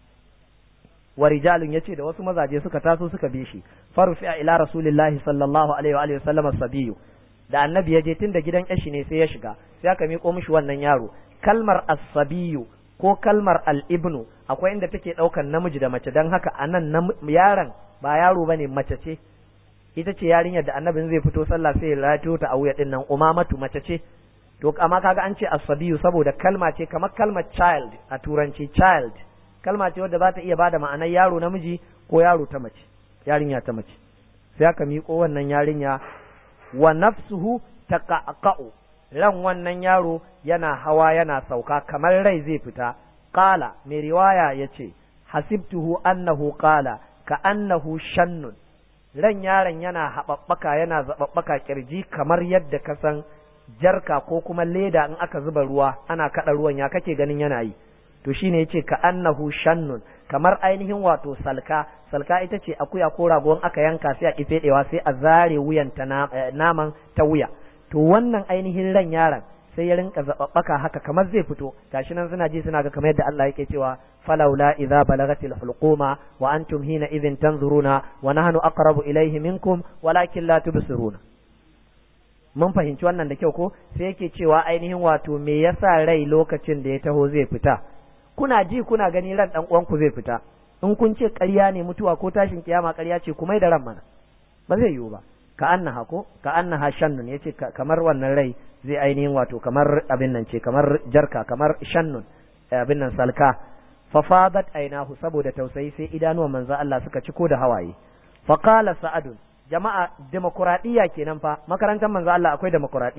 wa rijalun yace da wasu mazaje suka taso suka bi shi farufi'a ila rasulillahi sallallahu alaihi wa alihi wasallam sabiyu da annabi ya je tunda gidan yashi ne sai ya shiga sai aka miƙo mishi wannan yaro kalmar as-sabiyu ko kalmar al-ibnu akwai inda take daukan namiji da mace dan haka anan yaron ba yaro bane mace ce ita ce yarinyar da annabin zai fito sallah sai ya ratiyo ta a wuya din nan umamatu mace ce to amma kaga an ce as-sabiyu saboda kalma ce kamar kalmar child a turanci child kalma ce wadda za ta iya bada ma'anar yaro namiji ko yaro ta mace yarinya ta mace sai aka miƙo wannan yarinya wa nafsuhu taqaqa'u ran wannan yaro yana hawa yana sauka kamar rai zai fita qala mai riwaya yace hasibtuhu annahu qala ka annahu shannun ran yaron yana haɓaɓɓaka yana zaɓaɓɓaka kirji kamar yadda ka san jarka ko kuma leda in aka zuba ruwa ana kaɗa ruwan ya kake ganin yana yi to shine yace ka annahu shannun kamar ainihin wato salka ita ce akuya ko ragon aka yanka sai a kifedewa sai a zare wuyan ta naman ta wuya to wannan ainihin ran yaron sai ya rinka zababbaka haka kamar zai fito gashi nan suna ji suna ga kamar yadda Allah yake cewa falawla idza balagatil hulquma wa antum hina idhin tanzuruna wa nahnu aqrabu ilayhi minkum walakin la tubsiruna mun fahimci wannan da kyau ko sai yake cewa ainihin wato me yasa rai lokacin da ya taho zai fita kuna ji kuna gani ran dan uwanku zai fita in kun ce ƙarya ne mutuwa ko tashin kiyama ƙarya ce kuma da ran mana ba zai yiwu ba ka annaha shannun yace kamar wannan rai zai ainihin wato kamar abin nan ce kamar jarka kamar shannun abin nan salka fa fadat ainahu saboda tausayi sai idanuwan manzo Allah suka ciko da hawaye fa qala sa'adun jama'a demokradiyya kenan fa makarantar manzo Allah akwai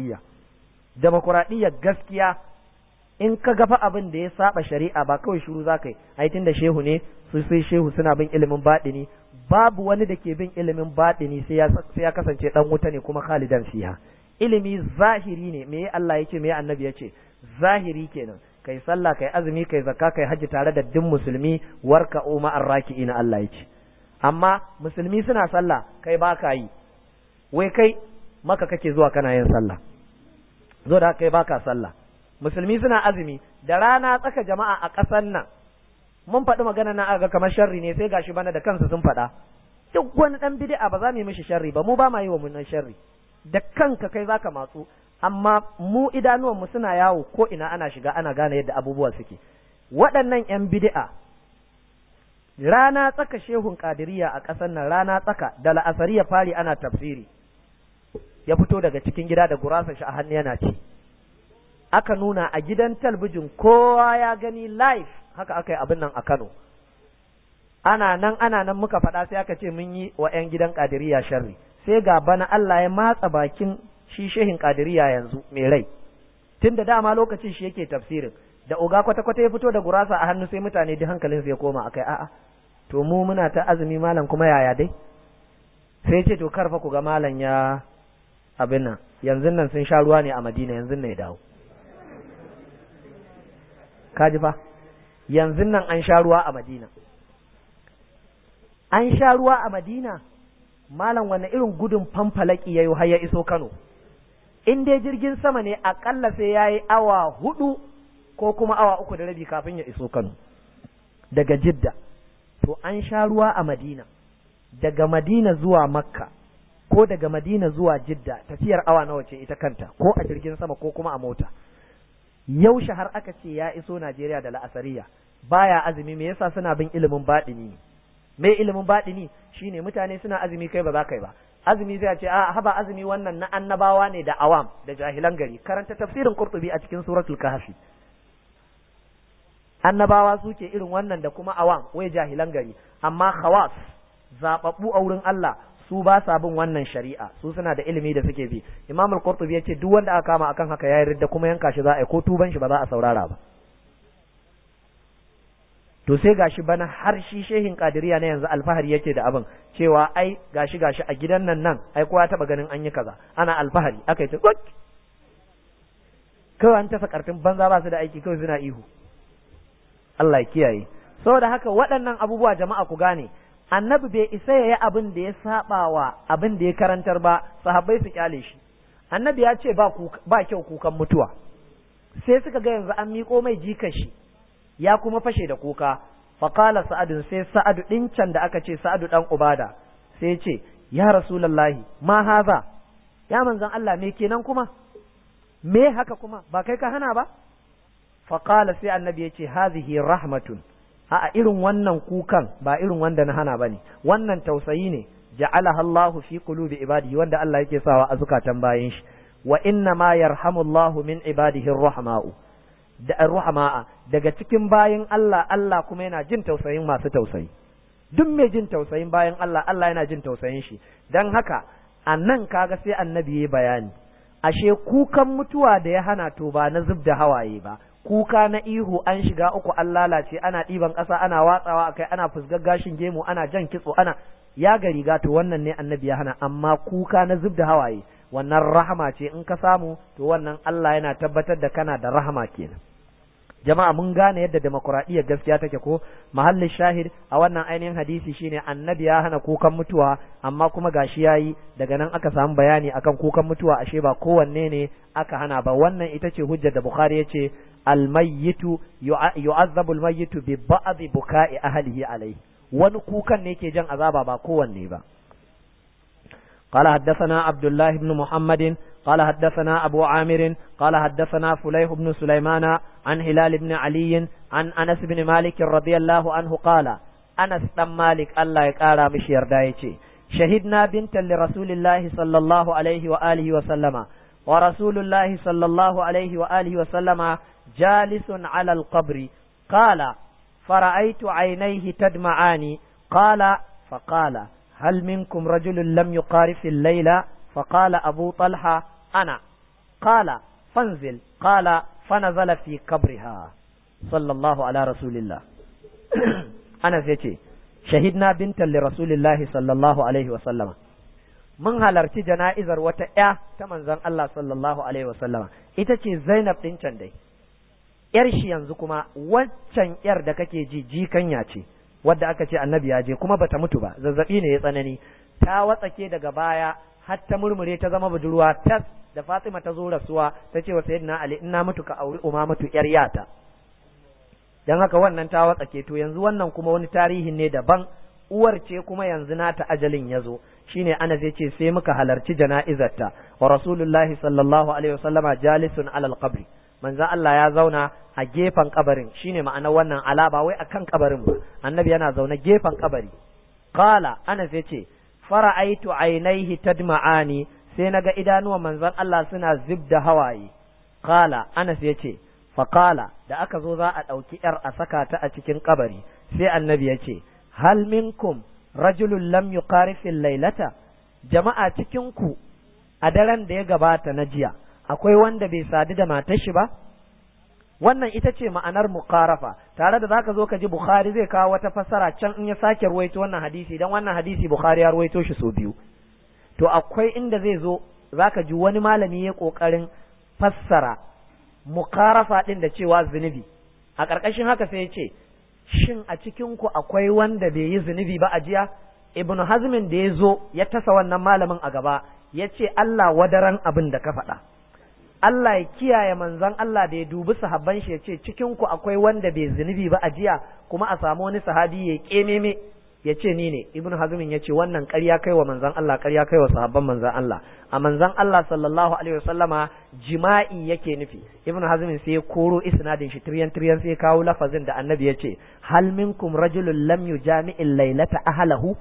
demokradiyya gaskiya in ka gafa abin da ya saba shari'a ba kawai shiru za ka yi ai tunda shehu ne su sai shehu suna bin ilimin baɗini babu wani da ke bin ilimin baɗini sai ya kasance dan wuta ne kuma khalidan fiha ilimi zahiri ne, me Allah yake me annabi yace, zahiri kenan, kai sallah kai azumi kai zakka kai haji tare da duk musulmi, warka umma arraki'ina Allah yace. Amma musulmi suna sallah kai baka yi, wai kai maka kake zuwa kana yin sallah, zo da kai baka sallah. Musulmi suna azumi da rana tsaka jama'a a ƙasar nan, mun faɗi magana na aga kamar sharri ne, sai gashi bana da kansu sun faɗa. Duk wani ɗan bid'a ba za mu yi mishi sharri ba, mu ba ma yi wa mun sharri, da kanka kai zaka matsu, amma mu idanuwan mu suna yawo ko ina ana shiga ana gane yadda abubuwa suke. Waɗannan ƴan bid'a rana tsaka shehun Qadiriyya a ƙasar nan, rana tsaka da la'asariya fari ana tafsiri, ya fito daga cikin gida da gurasa shi a hannu yana ci, aka nuna a gidan talbijin kowa ya gani live, haka aka yi abin nan a Kano. Ana nan muka faɗa, sai aka ce mun yi wa 'yan gidan Qadiriyya sharri, sai ga bana Allah ya matsa bakin shi shehin Qadiriyya yanzu mai rai, tun da dama lokacin shi yake tafsirin, da oga kwata-kwata ya fito da gurasa a hannu, sai mutane duk hankalinsu ya koma akai, a'a to mu muna ta azumi malam kuma yaya dai, sai ce to karfa ku ga malam ya abin nan, yanzu nan sun sha ruwa ne a Madina, yanzu nan ya dawo. Kaji fa, yanzu nan an sha ruwa a Madina, an sha ruwa a Madina, malam wanne irin gudun fanfalaki yayi har ya iso Kano. In dai jirgin sama ne akalla sai yayi awa 4 ko kuma awa 3 da rabi kafin ya iso Kano daga Jidda. To an sha ruwa a Madina, daga Madina zuwa Makka ko daga Madina zuwa Jidda tafiyar awa nawa ce ita kanta, ko a jirgin sama ko kuma a mota. Yaushe har aka ce ya iso Najeriya da la'asariya, baya azumi, me yasa? Suna bin ilimin baɗini ne. Me ilimin baɗini shine mutane suna azumi kai ba za ka yi ba. Azumi zai ce a haba azumi wannan na annabawa ne da awam da jahilan gari. Karanta tafsirin Qurtubi a cikin suratul Kahfi. Annabawa suke irin wannan da kuma awam, wai jahilan gari, amma khawas zababbu a wurin Allah su ba sa bin wannan shari'a, su suna da ilimi da suke bi. Imam al-Qurtubi yace duk wanda aka kama akan haka yayi ridda, kuma yanka shi za a yi, ko tuban shi ba za a saurara ba. To sai gashi bana har shi shehin Qadiriyya na yanzu alfahari yake da abin, cewa ai gashi a gidan nan ai kowa taba ganin an yi kaza, ana alfahari, aka yi ta kawai an tafa karfin banza, ba su da aiki kawai suna ihu. Allah ya kiyaye. Saboda haka waɗannan abubuwa jama'a ku gane, annabi bai isa ya yi abin da ya saba wa abin da ya karantar ba, sahabbai su kyale shi. Annabi ya ce ba kyau kukan mutuwa, sai suka ga yanzu an miƙo mai jika shi ya kuma fashe da kuka. Faqala Sa'adun, sai Sa'adu ɗin can da aka ce Sa'adu ɗan Ubada sai ya ce, ya Rasulullahi ma haza, ya manzon Allah me kenan kuma, me haka kuma, ba kai ka hana ba? Faqala, sai annabi ya ce, hazihi rahmatun, a irin wannan kukan ba irin wanda na hana bane, wannan tausayi ne, ja'alaha Allahu fi qulubi ibadihi, wanda Allah yake sawa a zukatan bayin shi. Wa inna ma yarhamullahu min ibadihi ar-rahma'u, da ruhama'a, daga cikin bayin Allah, Allah kuma yana jin tausayin masu tausayi. Duk mai jin tausayin bayin Allah, Allah yana jin tausayin shi. Dan haka annan kaga sai annabi ya bayani, ashe kukan mutuwa da ya hana to ba na zubda hawaye ba, kuka na ihu an shiga uku an lalace, ana ɗiban ƙasa ana watsawa akai, ana fusgar gashin gemu, ana jan kitso, ana yaga riga, to wannan ne annabi ya hana. Amma kuka na zubda hawaye, wannan rahama ce, in ka samu to wannan Allah yana tabbatar da kana da rahama kenan. Jama'a mun gane yadda demokuraɗiyyar gaskiya take ko? Mahallin shahid a wannan ainihin hadisi shine annabi ya hana kukan mutuwa, amma kuma gashi yayi, daga nan aka samu bayani akan kukan mutuwa, ashe ba kowanne ne aka hana ba. Wannan ita ce hujjar da Bukhari yace almayyitu yu'azzabu almayyitu bi ba'd buka'i ahlihi alayhi, wani kukan ne yake jan azaba ba kowanne ba. قال حدثنا عبد الله بن محمد قال حدثنا أبو عامر قال حدثنا فليح بن سليمان عن هلال بن علي عن أنس بن مالك رضي الله عنه قال أنس بن مالك الله يقال مشير دايتي شهدنا بنتا لرسول الله صلى الله عليه وآله وسلم ورسول الله صلى الله عليه وآله وسلم جالس على القبر قال فرأيت عينيه تدمعان قال فقال هل منكم رجل لم يقارف الليلة؟ فقال أبو طلحة أنا. قال فانزل. قال فنزل في قبرها صلى الله على رسول الله. أنا زيتي شهدنا بنتا لرسول الله صلى الله عليه وسلم. mun halarci jana'izar wata ƴa ta manzon Allah sallallahu alaihi wasallama, ita ce Zainab ɗin can dai, ƴar shi yanzu kuma waccan ƴar da kake ji jikanya ce, wadda aka ce annabi ya je kuma bata mutu ba, zazzabi ne ya tsanani, ta watsake daga baya har ta murmure ta zama budurwa tas, da Fatima ta zo rasuwa ta ce wa Sayyidina Ali, in na mutu ka auri Umamatu ƴar yata. Dan haka wannan ta watsake, to yanzu wannan kuma wani tarihin ne daban, uwar ce kuma yanzu nata ajalin ya zo, shine Anas ya ce sai muka halarci jana'izarta wa Rasulullahi sallallahu alaihi wasallama jalisun alal qabri, manzon Allah ya zauna a gefen kabarin, shine ma'ana wannan ala, ba wai akan kabarin ba, annabi yana zaune gefen kabari. Qala, Anas ya ce fara'aitu ainaihi tadma'ani, sai naga idanuwan manzon Allah suna zubda hawaye. Qala, Anas ya ce faqala, da aka zo za a ɗauki ‘yar a saka ta a cikin kabari, sai annabi ya ce, hal minkum rajulun lam yuqarifil lailata, jama'a cikinku a daren da ya gabata na jiya akwai wanda bai sadu da matar shi ba? Wannan ita ce ma'anar muqarafa, tare da zaka zo ka ji Bukhari zai kawo wata fassara can in ya sake ruwaito wannan hadisi, dan wannan hadisi Bukhari ya ruwaito shi so biyu. To akwai inda zai zo zaka ji wani malami ya kokarin fassara muqarafa din da cewa zunubi, a ƙarƙashin haka sai ya ce shin a cikin ku akwai wanda bai yi zunubi ba a jiya? Ibn Hazmin da ya zo ya tasa wannan malamin a gaba ya ce Allah wadaran abin da ka faɗa, Allah ya kiyaye manzon Allah da ya dubi sahabban shi ya ce cikin ku akwai wanda bai zunubi ba a jiya, kuma a samu wani sahabi ya kememe ya ce ni ne. Ibn Hazmin ya ce wannan ƙarya kai wa manzon Allah, ƙarya kai wa sahabban manzon Allah. A manzon Allah sallallahu alaihi wasallama jima'i yake nufi. Ibn Hazmin sai ya koro isnadin shi tiryan sai ya kawo lafazin da annabi ya ce hal minkum rajulun lam yujami'il lailata ahlahu.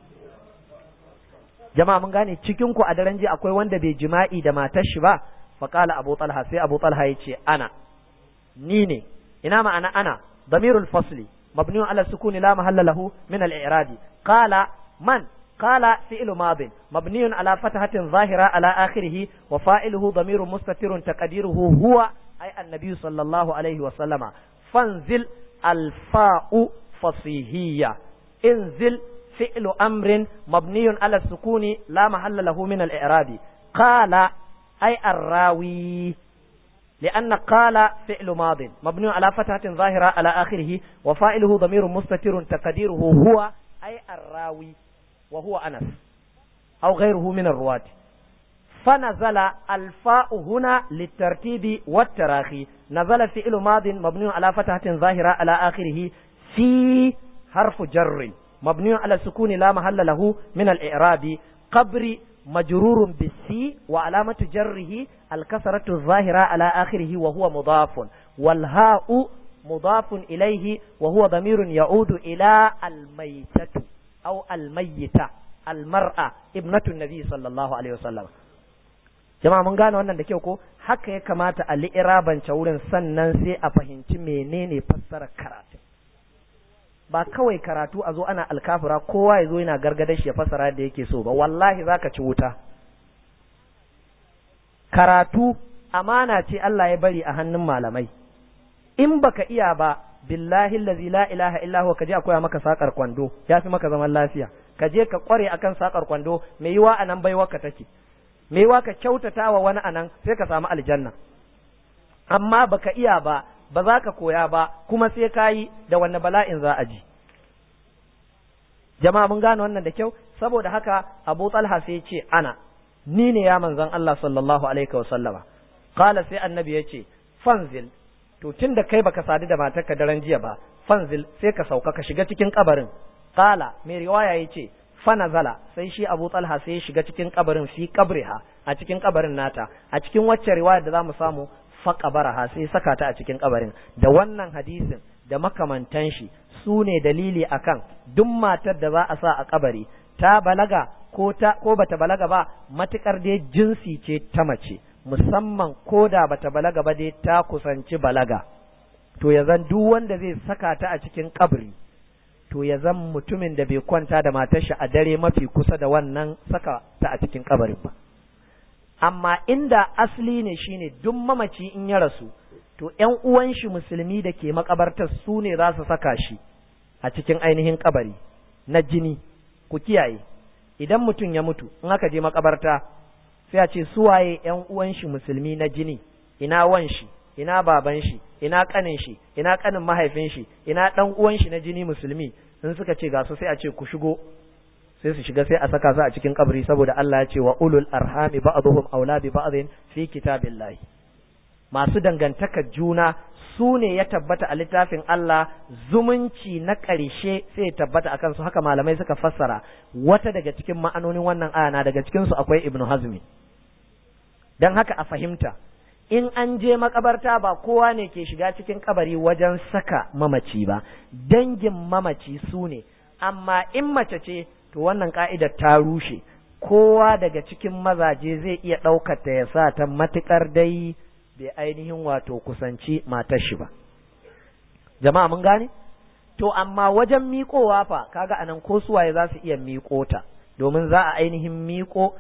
Jama'a mun gane, cikin ku a daren ji akwai wanda bai jima'i da matar shi ba? Faqala Abu Talha, sai Abu Talha ya ce ana, ni ne. Ina ma'ana ana? damirul fasli مبني على السكون لا محل له من الإعراب. قال من؟ قال فعل ماض مبني على فتحة ظاهرة على آخره وفاعله ضمير مستتر تقديره هو أي النبي صلى الله عليه وسلم. فانزل الفاء فصيحية، انزل فعل أمر مبني على السكون لا محل له من الإعراب. قال أي الراوي، لأن قال فعل ماض مبني على فتحة ظاهرة على آخره وفاعله ضمير مستتر تقديره هو أي الراوي وهو أنس أو غيره من الرواة. فنزل الفاء هنا للترتيب والتراخي. نزل فعل ماض مبني على فتحة ظاهرة على آخره في حرف جر مبني على السكون لا محل له من الإعراب. قبر مجرور بالسي وعلامة جره الكسرة الظاهرة على آخره وهو مضاف، والهاء مضاف إليه وهو ضمير يعود إلى الميتة أو الميتة المرأة ابنة النبي صلى الله عليه وسلم. jama'a mun gane wannan da kyau ko? Haka ya kamata a li'irabance wurin, sannan sai a fahimci menene fassarar karatu. Ba kawai karatu a zo ana alkafira kowa ya zo yana gargadar shi ya fassara da yake so ba, wallahi zaka ci wuta. Karatu amana ce Allah ya bari a hannun malamai, in baka iya ba billahi allazi la ilaha illa huwa kaje akwai maka sakar kwando yafi maka zaman lafiya. Kaje ka kware akan sakar kwando, mai yiwa anan baiwa ka take, mai yiwa ka kyautata wa wani anan sai ka samu aljanna. Amma baka iya ba, ba za ka koya ba, kuma sai ka yi, da wanne bala'in za a ji. Jama'a mun gane wannan da kyau. Saboda haka Abu Talha sai ce ana, ni ne ya manzon Allah sallallahu alaihi wa sallama. Qala, sai annabi ya ce fanzil, to tunda kai baka sadu da matarka daren jiya ba, fanzil sai ka sauka ka shiga cikin kabarin. Qala, mai riwaya yace fanazala, sai shi Abu Talha sai ya shiga cikin kabarin, fi qabriha, a cikin kabarin nata. A cikin wacce riwaya da zamu samu faqabaraha, sai saka ta a cikin kabarin. Da wannan hadisin da makamantan shi su ne dalili akan duk matar da za a sa a kabari, ta balaga ko bata balaga ba, matukar dai jinsi ce ta mace, musamman ko da bata balaga ba dai ta kusanci balaga, to ya zan duk wanda zai saka ta a cikin kabari, to ya zan mutumin da bai kwanta da matar shi a dare mafi kusa da wannan saka ta a cikin kabarin ba. Amma inda asali ne shine duk mamaci in ya rasu, to ƴan uwan shi musulmi da ke makabartar su ne za su saka shi a cikin ainihin kabari na jini. Ku kiyaye, idan mutum ya mutu in aka je makabarta sai a ce suwaye ƴan uwan shi musulmi na jini, ina wan shi, ina baban shi, ina kanin shi, ina kanin mahaifin shi, ina dan uwan shi na jini musulmi. In suka ce ga su sai a ce ku shigo, sai su shiga sai a saka su a cikin kabari, saboda Allah ya ce wa ulul arhami ba'dhum awla bi ba'dhin fi kitabillahi. Masu dangantakar juna su ne ya tabbata a littafin Allah, zumunci na ƙarshe sai ya tabbata a kansu. Haka malamai suka fassara wata daga cikin ma'anonin wannan aya, na daga cikin su akwai Ibn Hazmi. Dan haka a fahimta, in an je makabarta ba kowa ne ke shiga cikin kabari wajen saka mamaci ba, dangin mamaci su ne. Amma in mace ce to wannan ka'idar ta rushe, kowa daga cikin mazaje zai iya ɗaukar ta ya sa ta matuƙar dai bai ainihin wato kusanci matar shi ba. Jama'a mun gane? To amma wajen miƙowa fa kaga anan ko suwaye za su iya miƙo ta, domin za a ainihin miƙo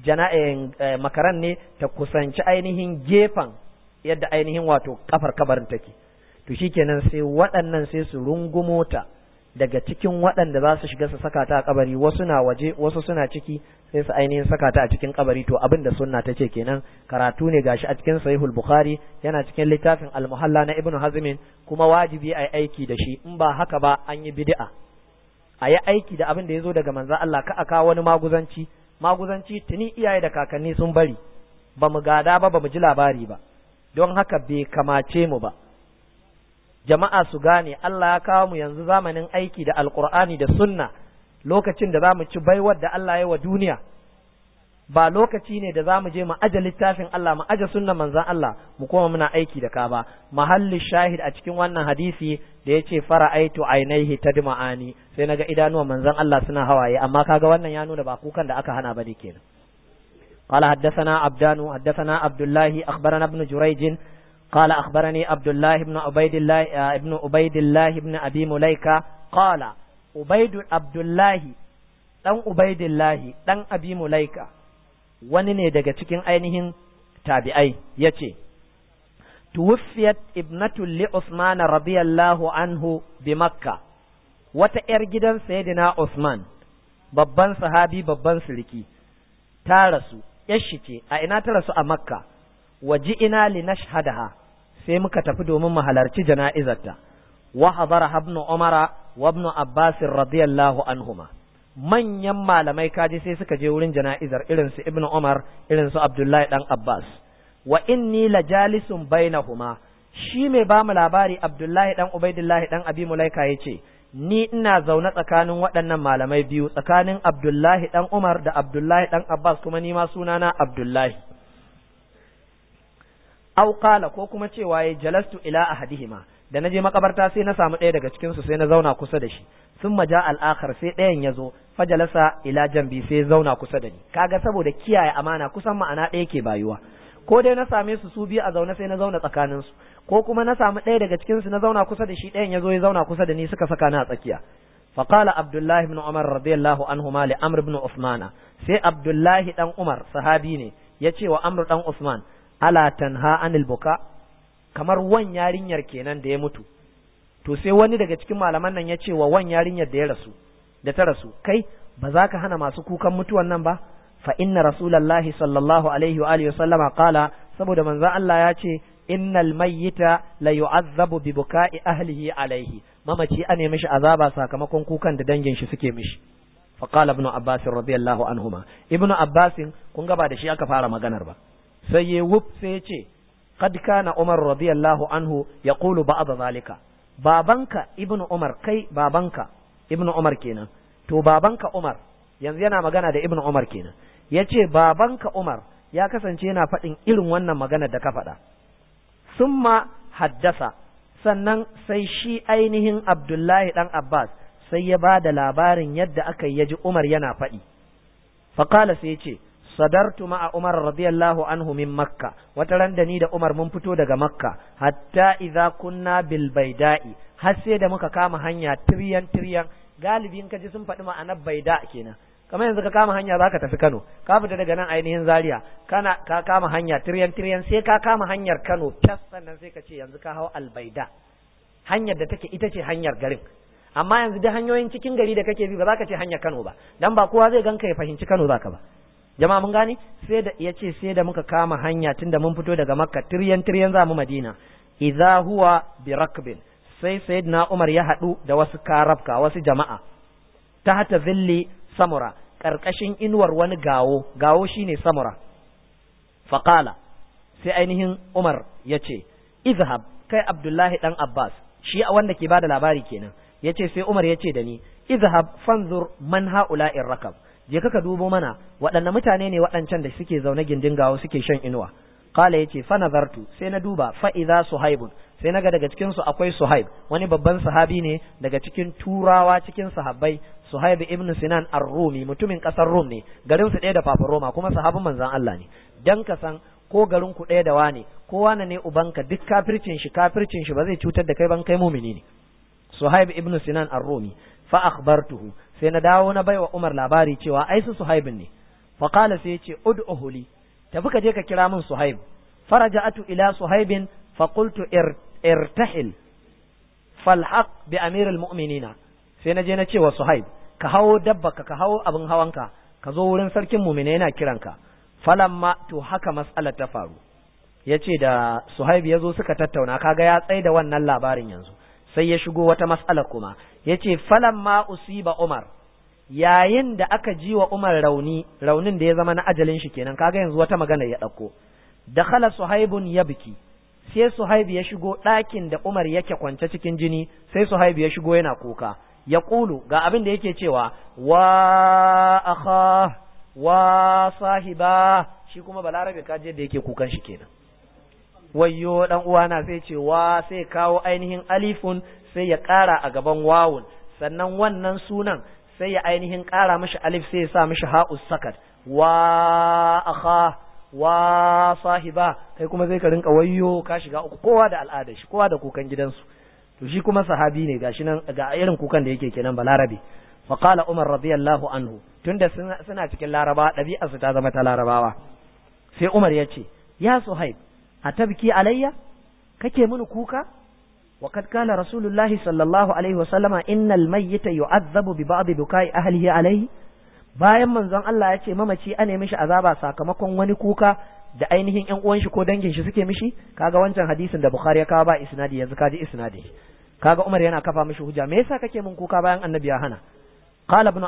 makaran ne ta kusanci ainihin gefen yadda ainihin wato kafar kabarin take. To shikenan sai waɗannan sai su rungumo ta daga cikin waɗanda za su shiga su saka ta a kabari, wasu na waje wasu suna ciki, sai su ainihin saka ta a cikin kabari. To abin da sunna ta ce kenan, karatu ne gashi a cikin sahihul bukhari, yana cikin littafin al-muhalla na ibnu hazmin, kuma wajibi a yi aiki da shi. In ba haka ba an yi bid'a. A yi aiki da abin da ya zo daga manzon Allah, ka aka wani maguzanci tuni iyaye da kakanni sun bari, ba mu gada ba, ba mu ji labari ba, don haka bai kamace mu ba. Jama'a su gane, Allah ya kawo mu yanzu zamanin aiki da alkur'ani da sunna, lokacin da za mu ci baiwar da Allah ya wa duniya, ba lokaci ne da za mu je mu aje littafin Allah, mu aje sunnan manzon Allah mu koma muna aiki da ka ba. Mahalli shahid a cikin wannan hadisi da yace fara'aitu ainaihi tadma'ani, sai naga idanuwan manzon Allah suna hawaye, amma kaga wannan ya nuna ba kukan da aka hana bane kenan. قال حدثنا عبدان حدثنا عبد الله أخبرنا ابن جريج قال أخبرني عبد الله بن عبيد الله بن أبي مليكة قال عبد الله دان عبيد الله دان أبي مليكة wani ne daga cikin ainihin tabi'ai yace tuwfiyat ibnatu li Usman radiyallahu anhu bi Makka, wata yar gidan sayyidina Usman, babban sahabi babban siriki, ta rasu, yashi ce. A ina ta rasu? A Makka. Waji'ina li nashhadaha, sai muka tafi domin mu halarci jana'izarta. Wa hadara ibn Umar wa ibn Abbas radiyallahu anhuma, manyan malamai kaji sai suka je wurin jana'izar, irin su Ibn Umar, irin su Abdullahi dan Abbas. Wa inni lajalisun bainahuma, shi mai ba mu labari Abdullahi dan Ubaidillahi dan Abi Mulaika yace ni ina zaune tsakanin waɗannan malamai biyu, tsakanin Abdullahi dan Umar da Abdullahi dan Abbas, kuma ni ma sunana Abdullahi. Aw qala, ko kuma cewa ya jalastu ila ahadihima, da naje makabarta sai na samu ɗaya daga cikin su sai na zauna kusa da shi. Sun maja al-akhar, sai ɗayan ya zo, fajalasa ila jambi, sai zauna kusa da ni. Kaga saboda kiyaye amana, kusan ma'ana ɗaya ke bayuwa. Ko dai na same su biyu a zaune sai na zauna tsakanin su, ko kuma na samu ɗaya daga cikin su na zauna kusa da shi, ɗayan ya zo ya zauna kusa da ni, suka saka ni a tsakiya. Faqala Abdullahi ibn Umar radiyallahu anhuma li Amr ibn Uthman, sai Abdullahi dan Umar sahabi ne, ya ce wa Amr dan Uthman, ala tanha anil buka, kamar wan yarinyar kenan da ya mutu. To sai wani daga cikin malaman nan ya ce wa wan yarinyar da ta rasu, kai ba za ka hana masu kukan mutuwan nan ba? Fa inna rasulallahi sallallahu alaihi wa alihi wasallama qala, saboda manzo Allah ya ce innal mayyita la yu'azzabu bi buka'i ahlihi alaihi, mamaci ane mishi azaba sakamakon kukan da dangin shi suke mishi. Fa qala ibn Abbas radiyallahu anhuma, ibn Abbas kun ga ba da shi aka fara maganar ba, sai ya wuf sai ya ce qad kana Umar radiyallahu anhu yaqulu ba'da zalika, babanka ibn Umar, kai babanka ibn Umar kenan, to babanka Umar, yanzu yana magana da ibn Umar kenan, yace babanka Umar ya kasance yana faɗin irin wannan magana da ka faɗa. Summa haddasa, sannan sai shi ainihin Abdullahi dan Abbas sai ya ba da labarin yadda aka yi yaji Umar yana faɗi. Faqala sai yace sadartu ma'a Umar radiyallahu anhu min Makka, wata ran da ni da Umar mun fito daga Makka, hatta idza kunna bil baida'i, har sai da muka kama hanya tiryan galibin kaji sun faɗi ma'anar baida kenan. Kamar yanzu ka kama hanya zaka tafi Kano, ka fita daga nan ainihin Zaria, ka kama hanya tiryan sai ka kama hanyar Kano tas, sannan sai ka ce yanzu ka hau albaida, hanyar da take ita ce hanyar garin. amma yanzu da hanyoyin cikin gari da kake bi ba za ka ce hanyar Kano ba dan ba kowa zai ganka ya fahimci Kano zaka ba jama'a mun gane sai da yace sai da muka kama hanya tunda mun fito daga Makka tiryan za mu Madina idza huwa bi rakbin sai sayyidina Umar ya hadu da wasu karabka wasu jama'a tahta zilli samura karkashin inuwar wani gawo shine samura faqala sai ainihin Umar yace izhab kai Abdullahi dan Abbas shi wanda ke bada labari kenan yace sai Umar yace da ni izhab fanzur man haula'ir rakab je ka dubo mana waɗanne mutane ne waɗancan da suke zaune gindin gawo suke shan inuwa qala yace fa nazartu sai na duba fa idza suhaibun sai naga daga cikin su akwai Suhaib wani babban sahabi ne daga cikin turawa cikin sahabbai Suhaib ibn Sinan ar-Rumi mutumin kasar Rum ne garin su ɗaya da Fafaroma kuma sahabin manzon Allah ne dan ka san ko garin ku ɗaya da wani ko wani ne ubanka duk kafircin shi ba zai cutar da kai ban kai mumini ne Suhaib ibn Sinan ar-Rumi fa akhbartuhu sai na dawo na baiwa Umar labari cewa ai su Suhaibin ne fa qala sai yace ud'uhu li tafi ka je ka kira min Suhaib faraja'atu ila Suhaibin fa qultu irtahil falhaq bi amiril mu'minina sai na je na ce wa Suhaib ka hawo dabbaka ka hawo abin hawanka ka zo wurin sarkin mu'mina yana kiranka falamma to haka mas'alar ta faru yace da Suhaib yazo suka tattauna kaga ya tsai da wannan labarin yanzu sai ya shigo wata mas'alar kuma yace falamma usiba Umar yayin da aka ji wa Umar raunin da ya zama na ajalin shi kenan kaga yanzu wata magana ya dauko dakhala Suhaibun yabki sai Suhaib ya shigo ɗakin da Umar yake kwance cikin jini sai Suhaib ya shigo yana kuka ya kulu ga abin da yake cewa wa akha wa sahiba shi kuma balarabe kaje da yake kukan shi kenan wayyo dan uwana sai ce wa sai kawo ainihin alifun sai ya ƙara a gaban wawun sannan wannan sunan sai ya ainihin ƙara mishi alif sai ya sa mishi ha'us sakat wa akha wa sahiba kai kuma zai ka rinka wayyo ka shiga uku kowa da al'adar shi kowa da kukan gidansu to shi kuma sahabi ne gashi nan ga irin kukan da yake kenan balarabe fa qala Umar radiyallahu anhu tunda suna cikin laraba ɗabi'arsu ta zama ta larabawa sai Umar ya ce ya Suhaib atabki alayya kake mini kuka wa kad kana rasulullahi sallallahu alaihi wa sallama innal mayyita yu'azzabu bi ba'd bukai ahlihi alayhi bayan manzon Allah ya ce mamaci ane mishi azaba sakamakon wani kuka da ainihin ƴan uwan shi ko dangin shi suke mishi kaga wancan hadisin da Bukhari ya kawo ba isnadi yanzu kaji isnadi kaga Umar yana kafa mishi hujja me yasa kake min kuka bayan annabi ya hana qala ibn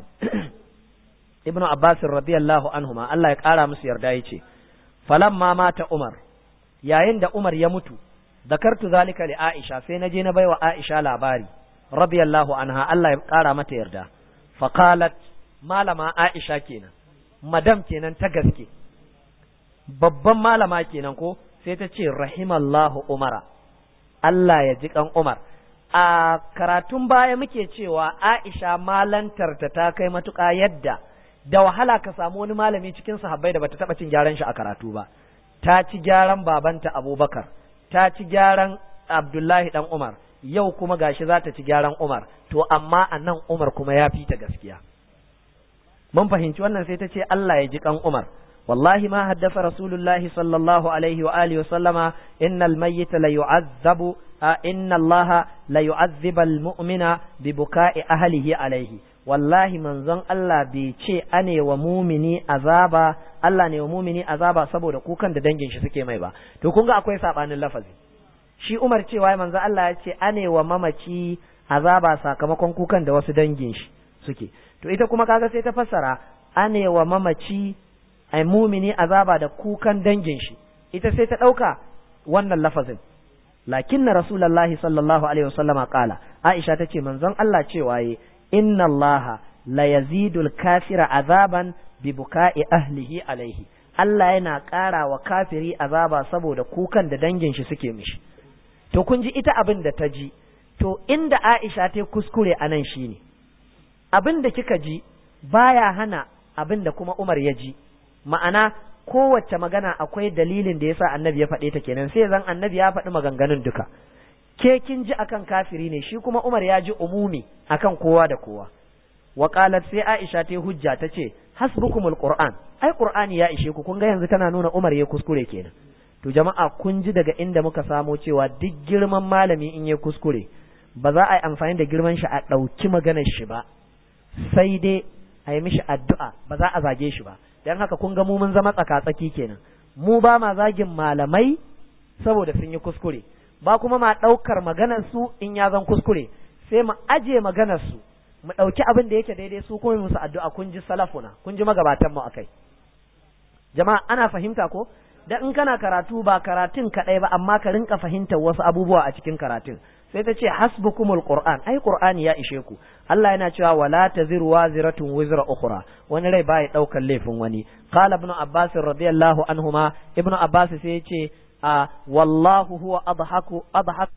Abbas radiyallahu anhuma Allah ya kara musu yarda yace falamma mata Umar yayin da Umar ya mutu zakartu zalika li Aisha sai naje na baiwa Aisha labari radiyallahu anha Allah ya kara mata yarda faqalat malama Aisha kenan madam kenan ta gaske babban malama kenan ko sai ta ce rahimallahu Umara Allah ya ji kan Umar a karatun baya muke cewa Aisha malantar ta kai matuƙa yadda da wahala ka samu wani malami cikin sahabbai da bata taba cin gyaran shi a karatu ba ta ci gyaran babanta Abubakar ta ci gyaran Abdullahi dan Umar yau kuma gashi za ta ci gyaran Umar to amma anan Umar kuma ya fita gaskiya mun fahimci wannan sai ta ce Allah ya ji kan Umar wallahi ma haddafa rasulullahi sallallahu alaihi wa alihi wa sallama innal mayyita la yu'azzabu inna Allah la yu'azzibu al-mu'mina bi buka'i ahlihi alaihi wallahi manzon Allah bai ce ane wa mumini azaba Allah ne wa mumini azaba saboda kukan da dangin shi suke mai ba to kun ga akwai sabanin lafazi shi Umar cewa manzon Allah ya ce ane wa mamaci azaba sakamakon kukan da wasu dangin shi suke to ita kuma kaga sai ta fassara ane wa mamaci ai mumini azaba da kukan dangin shi ita sai ta dauka wannan lafazin lakinna rasulullahi sallallahu alaihi wasallama qala Aisha tace manzon Allah cewa inna allaha la yazidul kafira azaban bi buka'i ahlihi alaihi Allah yana ƙara wa kafiri azaba saboda kukan da dangin shi suke mishi to kun ji ita abin da ta ji to inda Aisha ta kuskure anan shine abin da kika ji baya hana abin da kuma Umar ya ji ma'ana kowace magana akwai dalilin da yasa annabi ya faɗe ta kenan sai zan annabi ya faɗi maganganun duka ke kin ji akan kafiri ne shi kuma Umar ya ji umumi akan kowa da kowa wa qalat sai Aisha ta hujja ta ce hasbukumul qur'an ai qur'ani ya ishe ku kun ga yanzu tana nuna Umar ya kuskure kenan to jama'a kun ji daga inda muka samo cewa duk girman malami in ya kuskure ba za a yi amfani da girman shi a ɗauki maganar shi ba, sai dai a yi mishi addu'a, ba za a zage shi ba. Don haka kun ga mu mun zama tsaka-tsaki kenan, mu ba ma zagin malamai saboda sun yi kuskure, ba kuma ma ɗaukar maganar su in ya zan kuskure, sai mu aje maganar su mu ɗauki abin da yake daidai su kuma musu addu'a. Kun ji salafuna, kun ji magabatan mu akai. Jama'a ana fahimta ko? Da in kana karatu ba karatun kaɗai ba, amma ka rinka fahimtar wasu abubuwa a cikin karatun. Sai ta ce hasbukumul Qur'an, ai Qur'ani ya ishe ku. Allah yana cewa wala taziru waziratun wizra ukhra, wani rai bai daukar laifin wani. Qala ibn Abbas radiyallahu anhuma, ibn Abbas sai ya ce wallahu huwa adhaku